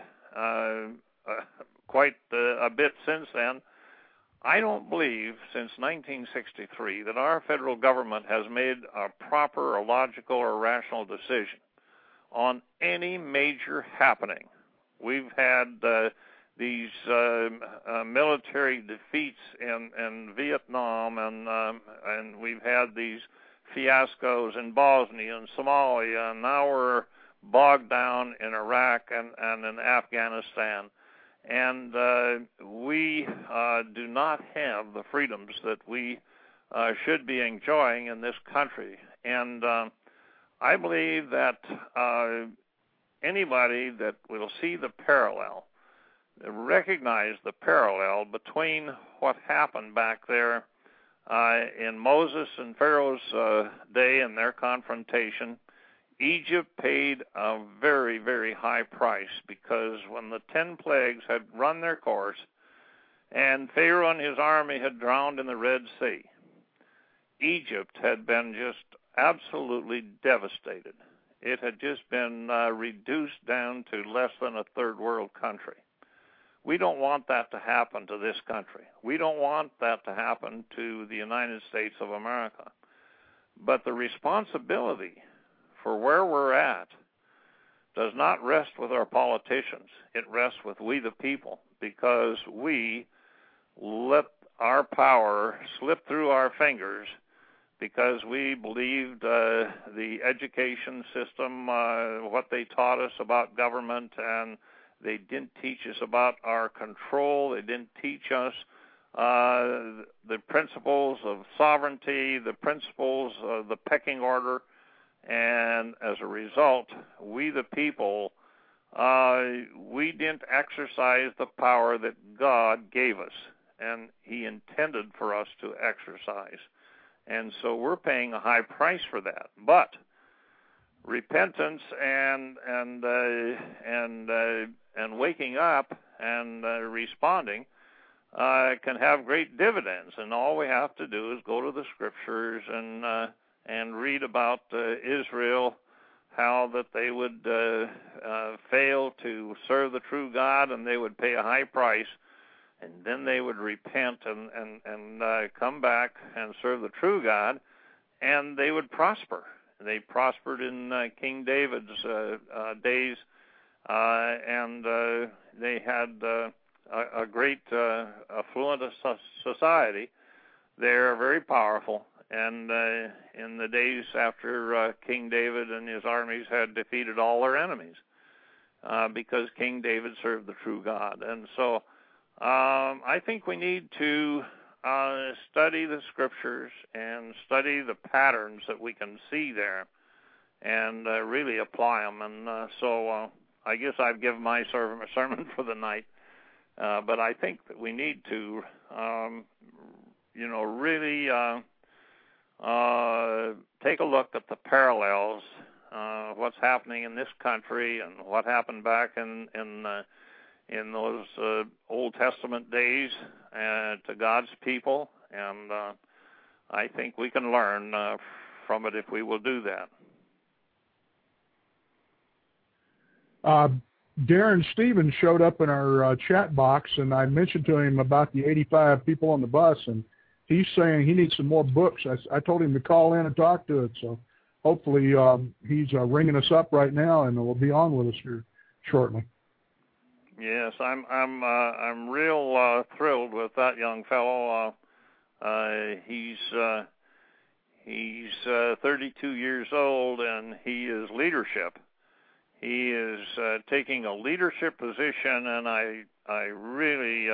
quite a bit since then, I don't believe since 1963 that our federal government has made a proper or logical or rational decision on any major happening. We've had these military defeats in Vietnam, and we've had these fiascos in Bosnia and Somalia, and now we're bogged down in Iraq and in Afghanistan. And we do not have the freedoms that we should be enjoying in this country. And I believe that anybody that will see the parallel, recognize the parallel between what happened back there in Moses and Pharaoh's day and their confrontation, Egypt paid a very, very high price, because when the 10 plagues had run their course and Pharaoh and his army had drowned in the Red Sea, Egypt had been just absolutely devastated. It had just been reduced down to less than a third world country. We don't want that to happen to this country. We don't want that to happen to the United States of America. But the responsibility for where we're at does not rest with our politicians. It rests with we the people, because we let our power slip through our fingers because we believed the education system, what they taught us about government, and they didn't teach us about our control. They didn't teach us the principles of sovereignty, the principles of the pecking order. And as a result, we the people we didn't exercise the power that God gave us, and He intended for us to exercise. And so we're paying a high price for that. But repentance and waking up and responding can have great dividends. And all we have to do is go to the Scriptures and read about Israel, how that they would fail to serve the true God, and they would pay a high price, and then they would repent and come back and serve the true God, and they would prosper. They prospered in King David's days, and they had a great affluent society. They're very powerful. And in the days after King David and his armies had defeated all their enemies, because King David served the true God. And so I think we need to study the Scriptures and study the patterns that we can see there and really apply them. And so I guess I've given my sermon for the night. But I think that we need to, really take a look at the parallels, what's happening in this country and what happened back in those Old Testament days to God's people, and I think we can learn from it if we will do that. Darren Stevens showed up in our chat box, and I mentioned to him about the 85 people on the bus, and he's saying he needs some more books. I told him to call in and talk to it, so hopefully he's ringing us up right now, and will be on with us here shortly. Yes, I'm real thrilled with that young fellow. He's 32 years old, and he is leadership. He is taking a leadership position, and I really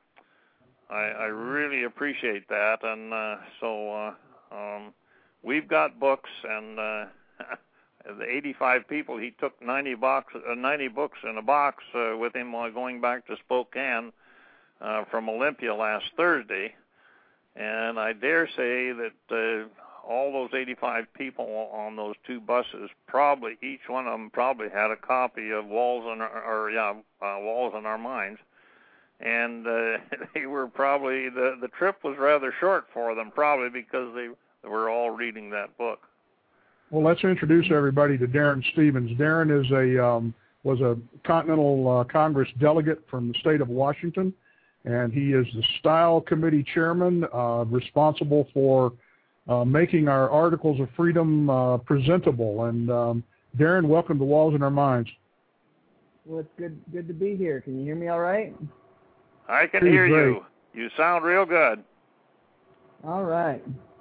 appreciate that. And so we've got books, and the 85 people, he took 90 books in a box with him while going back to Spokane from Olympia last Thursday. And I dare say that all those 85 people on those two buses, probably each one of them probably had a copy of Walls in Our Minds, and they were probably the trip was rather short for them, probably because they were all reading that book. Well, let's introduce everybody to Darren Stevens. Darren is was a Continental Congress delegate from the state of Washington, and he is the Style Committee chairman, responsible for making our Articles of Freedom presentable. And Darren, welcome to Walls in Our Minds. Well, it's good to be here. Can you hear me all right? I can hear you. You sound real good. All right.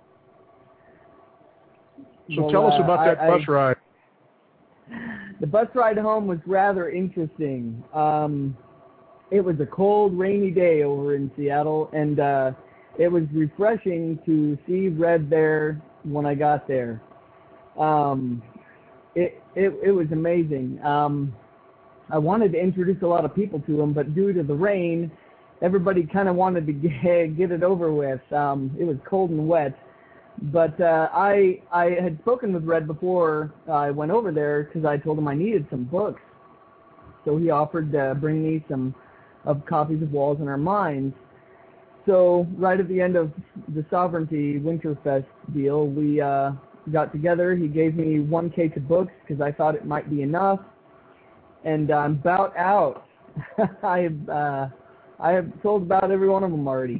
So tell us about that bus ride. The bus ride home was rather interesting. It was a cold, rainy day over in Seattle, and it was refreshing to see Red there when I got there. It was amazing. I wanted to introduce a lot of people to him, but due to the rain, everybody kind of wanted to get it over with. It was cold and wet. But I had spoken with Red before I went over there because I told him I needed some books. So he offered to bring me some copies of Walls in Our Minds. So right at the end of the Sovereignty Winterfest deal, we got together. He gave me one case of books because I thought it might be enough. And I'm about out. I have sold about every one of them already.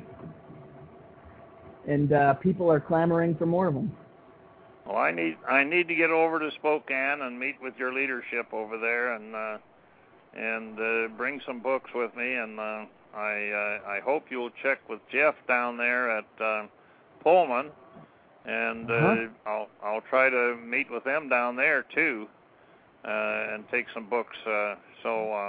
And people are clamoring for more of them. Well, I need to get over to Spokane and meet with your leadership over there and bring some books with me. And I hope you'll check with Jeff down there at Pullman, and I'll try to meet with them down there too and take some books. So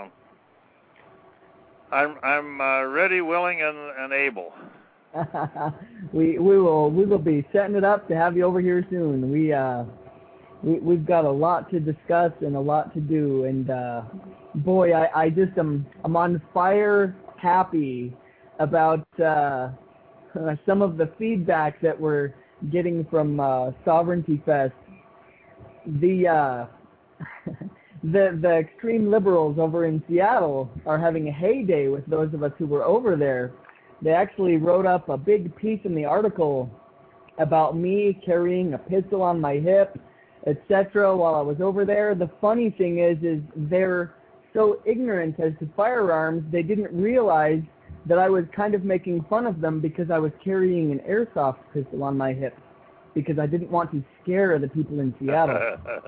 I'm ready, willing, and able. We will be setting it up to have you over here soon. We've got a lot to discuss and a lot to do, and boy, I just I'm on fire happy about some of the feedback that we're getting from Sovereignty Fest. The the extreme liberals over in Seattle are having a heyday with those of us who were over there. They actually wrote up a big piece in the article about me carrying a pistol on my hip, etc. while I was over there. The funny thing is they're so ignorant as to firearms, they didn't realize that I was kind of making fun of them because I was carrying an airsoft pistol on my hip, because I didn't want to scare the people in Seattle.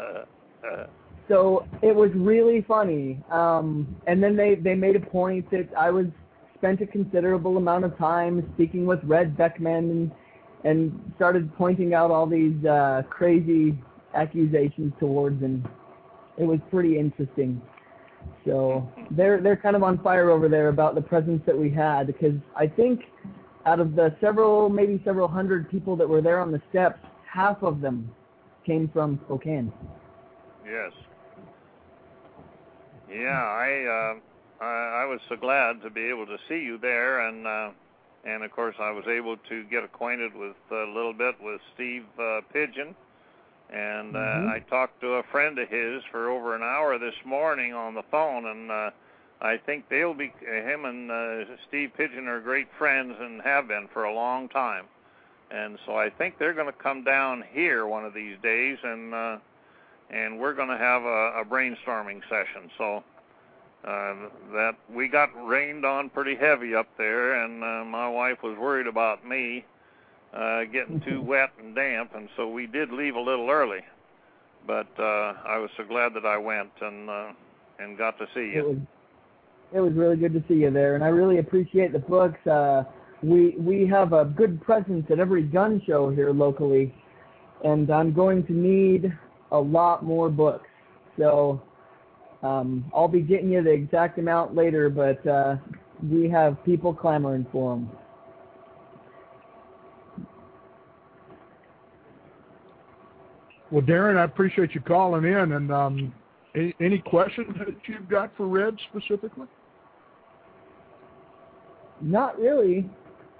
So it was really funny. And then they made a point that I spent a considerable amount of time speaking with Red Beckman and started pointing out all these crazy accusations towards him. It was pretty interesting. So they're kind of on fire over there about the presence that we had, because I think out of the maybe several hundred people that were there on the steps, half of them came from Spokane. Yes. Yeah, I was so glad to be able to see you there, and of course I was able to get acquainted with a little bit with Steve Pigeon, and I talked to a friend of his for over an hour this morning on the phone, and I think him and Steve Pigeon are great friends and have been for a long time, and so I think they're going to come down here one of these days, and we're going to have a brainstorming session. So that we got rained on pretty heavy up there, and my wife was worried about me getting too wet and damp, and so we did leave a little early. But I was so glad that I went and got to see you. It was really good to see you there, and I really appreciate the books. We have a good presence at every gun show here locally, and I'm going to need a lot more books. So I'll be getting you the exact amount later, but we have people clamoring for them. Well, Darren, I appreciate you calling in. And any questions that you've got for Red specifically? Not really.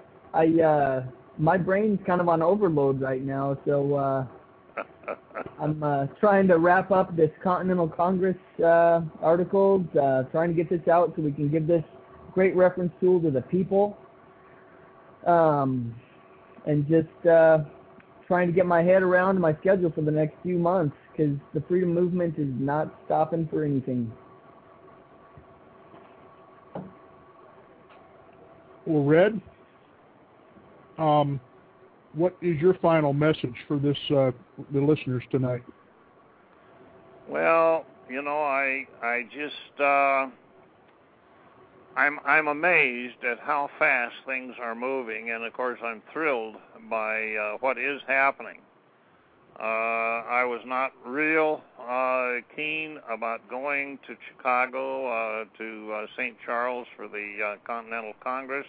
My brain's kind of on overload right now, so I'm trying to wrap up this Continental Congress articles, trying to get this out so we can give this great reference tool to the people, and just trying to get my head around my schedule for the next few months, because the freedom movement is not stopping for anything. Well, Red, what is your final message for the listeners tonight? Well, I just I'm amazed at how fast things are moving, and of course I'm thrilled by what is happening. I was not real keen about going to Chicago to St. Charles for the Continental Congress.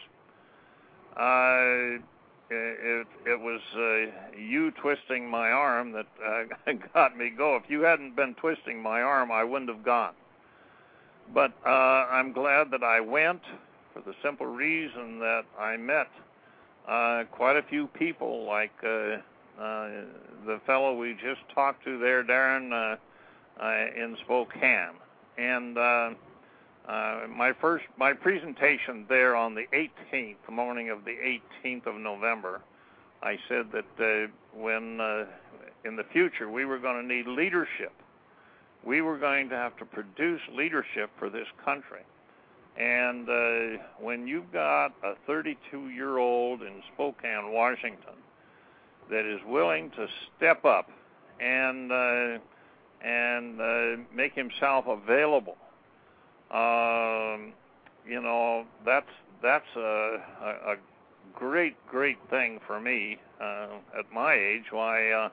It was you twisting my arm that got me go. If you hadn't been twisting my arm, I wouldn't have gone. But I'm glad that I went, for the simple reason that I met quite a few people, like the fellow we just talked to there, Darren, in Spokane. And my presentation there on the 18th, the morning of the 18th of November, I said that when in the future we were going to need leadership. We were going to have to produce leadership for this country. And when you've got a 32-year-old in Spokane, Washington, that is willing to step up and make himself available, that's a great thing for me at my age. Why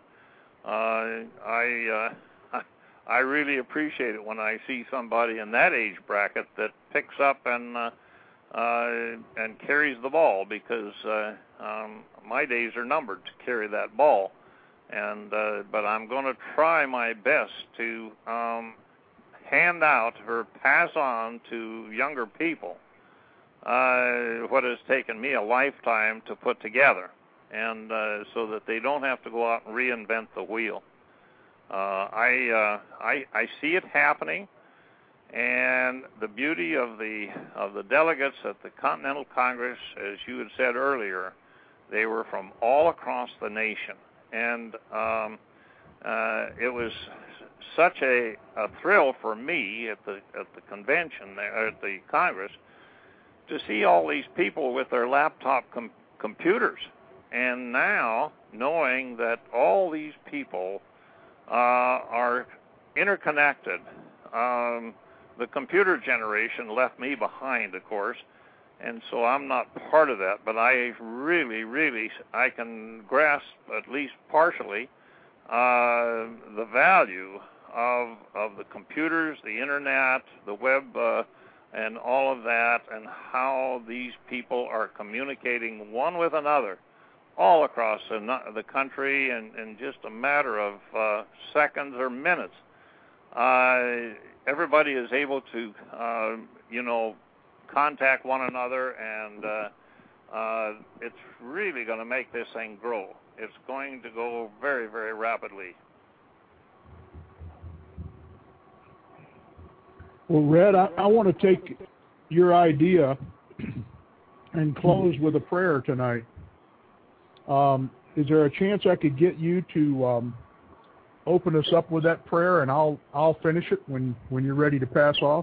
I really appreciate it when I see somebody in that age bracket that picks up and carries the ball, because my days are numbered to carry that ball. And but I'm going to try my best to hand out or pass on to younger people what has taken me a lifetime to put together, and so that they don't have to go out and reinvent the wheel. I see it happening, and the beauty of the delegates at the Continental Congress, as you had said earlier, they were from all across the nation, and it was such a thrill for me at the convention there, at the Congress, to see all these people with their laptop computers, and now knowing that all these people are interconnected. The computer generation left me behind, of course, and so I'm not part of that, but I really I can grasp, at least partially, the value of the computers, the internet, the web, and all of that, and how these people are communicating one with another all across the country in just a matter of seconds or minutes. Everybody is able to, contact one another, and it's really going to make this thing grow. It's going to go very, very rapidly. Well, Red, I want to take your idea and close with a prayer tonight. Is there a chance I could get you to open us up with that prayer, and I'll finish it when you're ready to pass off?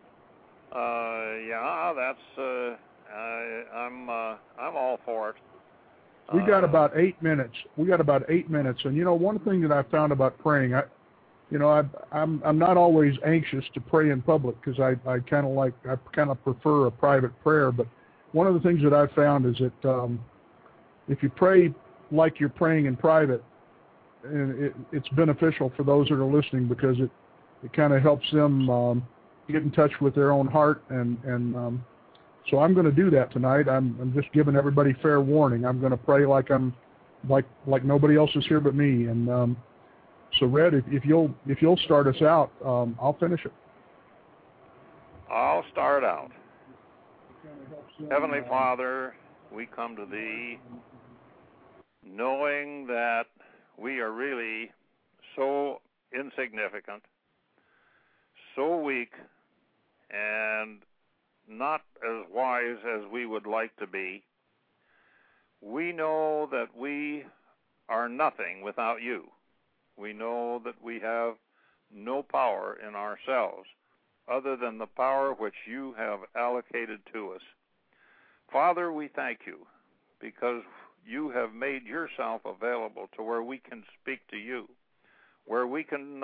Yeah, that's I'm all for it. We got about 8 minutes. And one thing that I found about praying, I'm not always anxious to pray in public because I kind of prefer a private prayer. But one of the things that I've found is that if you pray like you're praying in private, it's beneficial for those that are listening, because it kind of helps them get in touch with their own heart. And so I'm going to do that tonight. I'm just giving everybody fair warning. I'm going to pray like I'm like nobody else is here but me. And so, Red, if you'll start us out, I'll finish it. I'll start out. Heavenly Father, we come to Thee knowing that we are really so insignificant, so weak, and not as wise as we would like to be. We know that we are nothing without You. We know that we have no power in ourselves other than the power which You have allocated to us. Father, we thank You because You have made Yourself available to where we can speak to You, where we can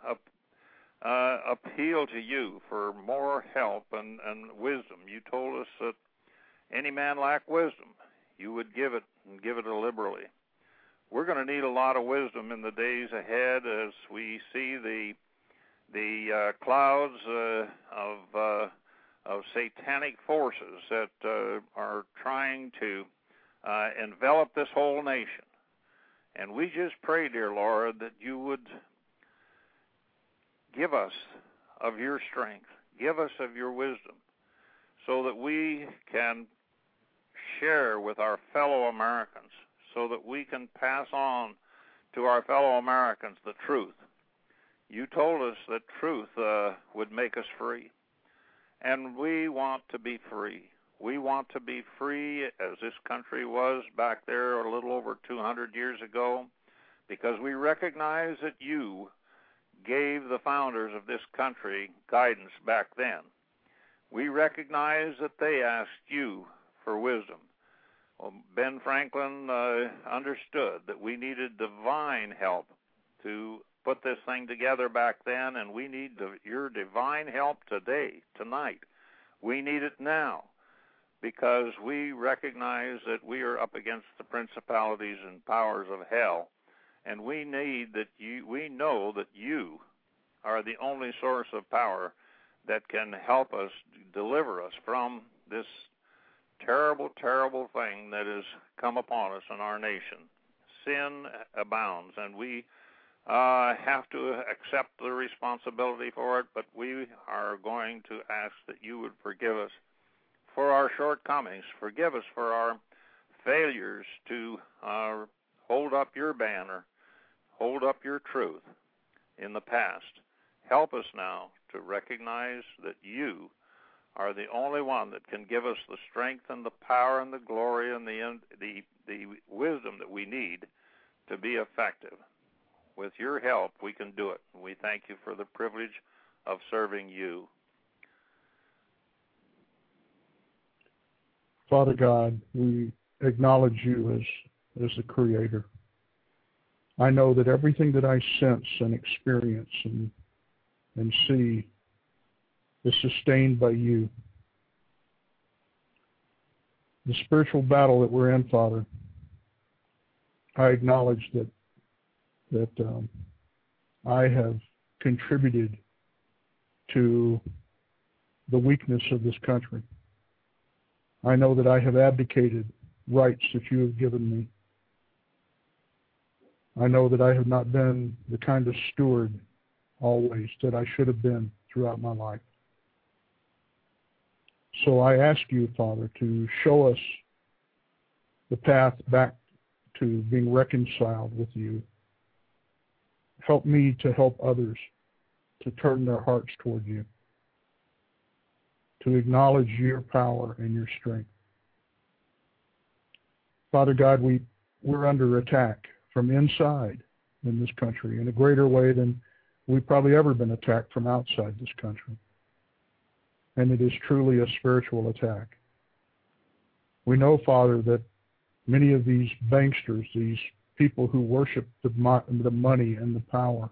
appeal to You for more help and wisdom. You told us that any man lack wisdom, You would give it, and give it liberally. We're going to need a lot of wisdom in the days ahead as we see the clouds of satanic forces that are trying to envelop this whole nation. And we just pray, dear Lord, that You would give us of Your strength, give us of Your wisdom, so that we can share with our fellow Americans, so that we can pass on to our fellow Americans the truth. You told us that truth would make us free, and we want to be free. We want to be free as this country was back there a little over 200 years ago, because we recognize that You gave the founders of this country guidance back then. We recognize that they asked You for wisdom. Well, Ben Franklin understood that we needed divine help to put this thing together back then, and we need Your divine help today, tonight. We need it now, because we recognize that we are up against the principalities and powers of hell, and we need that we know that You are the only source of power that can help us, deliver us from this terrible, terrible thing that has come upon us in our nation. Sin abounds, and we have to accept the responsibility for it, but we are going to ask that you would forgive us for our shortcomings. Forgive us for our failures to hold up your banner, hold up your truth in the past. Help us now to recognize that you are the only one that can give us the strength and the power and the glory and the wisdom that we need to be effective. With your help, we can do it. We thank you for the privilege of serving you. Father God, we acknowledge you as the Creator. I know that everything that I sense and experience and see is sustained by you. The spiritual battle that we're in, Father, I acknowledge that I have contributed to the weakness of this country. I know that I have abdicated rights that you have given me. I know that I have not been the kind of steward always that I should have been throughout my life. So I ask you, Father, to show us the path back to being reconciled with you. Help me to help others to turn their hearts toward you, to acknowledge your power and your strength. Father God, we're under attack from inside in this country in a greater way than we've probably ever been attacked from outside this country. And it is truly a spiritual attack. We know, Father, that many of these banksters, these people who worship the money and the power,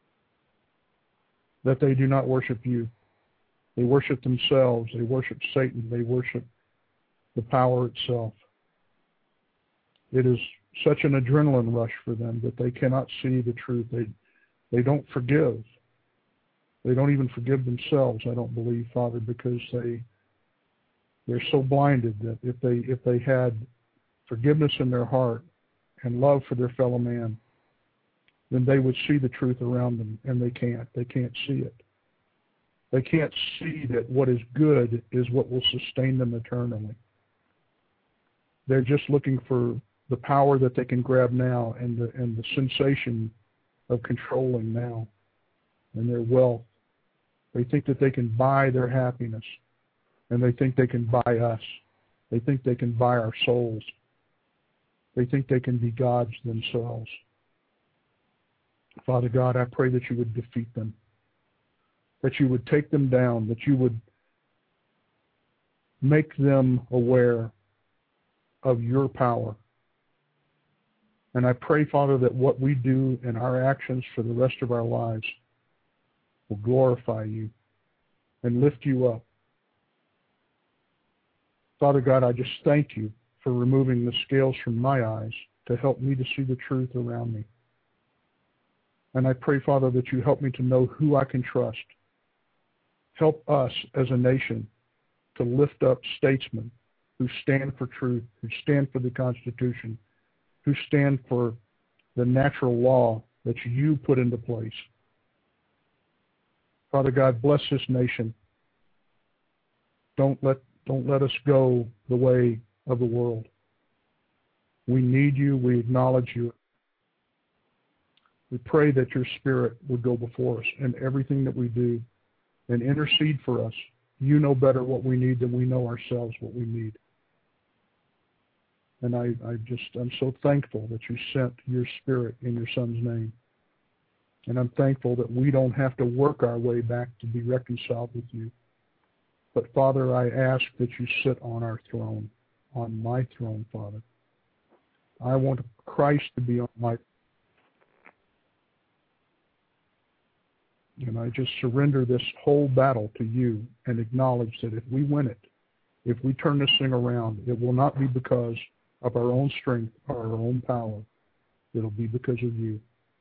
that they do not worship you. They worship themselves. They worship Satan. They worship the power itself. It is such an adrenaline rush for them that they cannot see the truth. They don't forgive. They don't even forgive themselves, I don't believe, Father, because they're so blinded that if they had forgiveness in their heart and love for their fellow man, then they would see the truth around them, and they can't. They can't see it. They can't see that what is good is what will sustain them eternally. They're just looking for the power that they can grab now and the sensation of controlling now and their wealth. They think that they can buy their happiness, and they think they can buy us. They think they can buy our souls. They think they can be gods themselves. Father God, I pray that you would defeat them, that you would take them down, that you would make them aware of your power. And I pray, Father, that what we do in our actions for the rest of our lives will glorify you and lift you up. Father God, I just thank you for removing the scales from my eyes to help me to see the truth around me. And I pray, Father, that you help me to know who I can trust. Help us as a nation to lift up statesmen who stand for truth, who stand for the Constitution, who stand for the natural law that you put into place. Father God, bless this nation. Don't let us go the way of the world. We need you. We acknowledge you. We pray that your Spirit would go before us in everything that we do and intercede for us. You know better what we need than we know ourselves what we need. And I'm so thankful that you sent your Spirit in your Son's name. And I'm thankful that we don't have to work our way back to be reconciled with you. But Father, I ask that you sit on our throne, on my throne, Father. I want Christ to be on my. And I just surrender this whole battle to you and acknowledge that if we win it, if we turn this thing around, it will not be because of our own strength or our own power. It'll be because of you.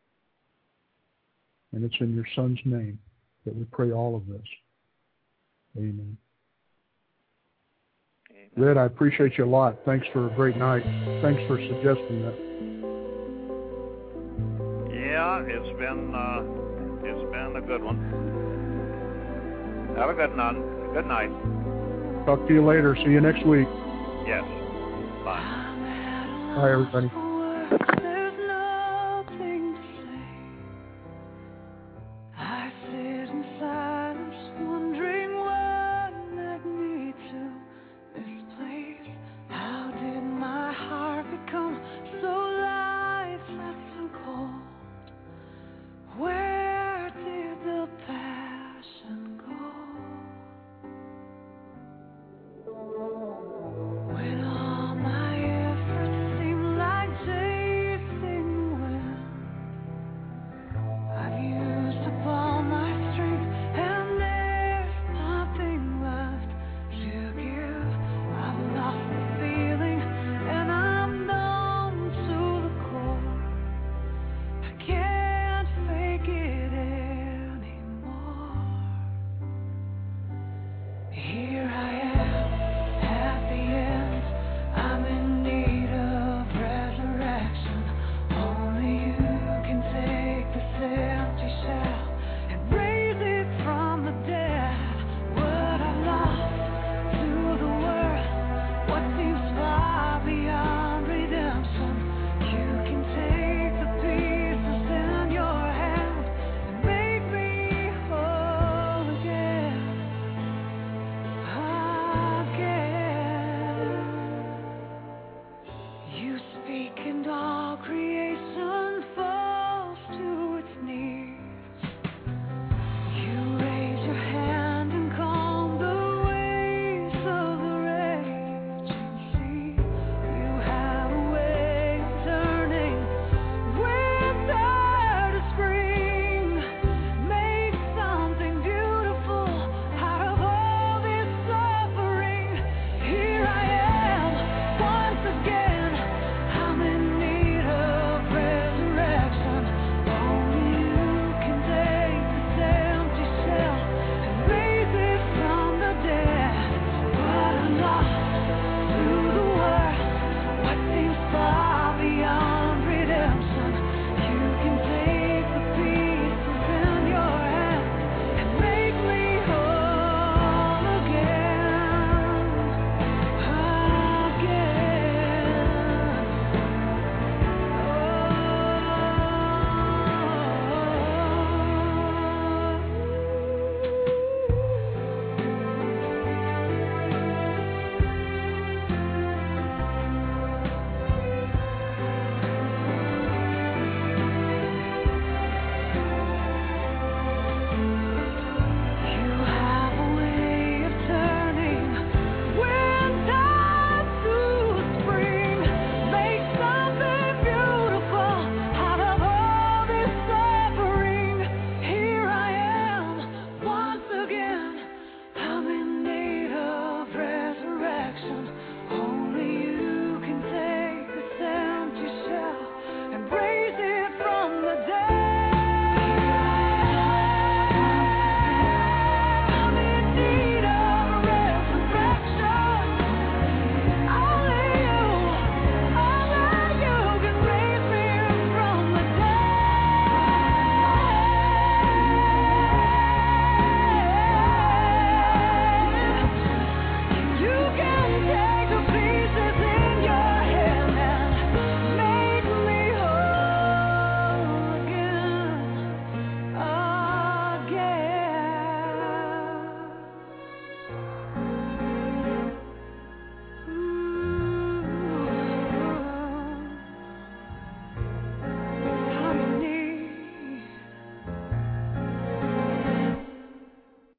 And it's in your Son's name that we pray all of this. Amen. Red, I appreciate you a lot. Thanks for a great night. Thanks for suggesting that. Yeah, it's been a good one. Have a good night. Talk to you later. See you next week. Yes. Bye. Bye, everybody. You speak and all create.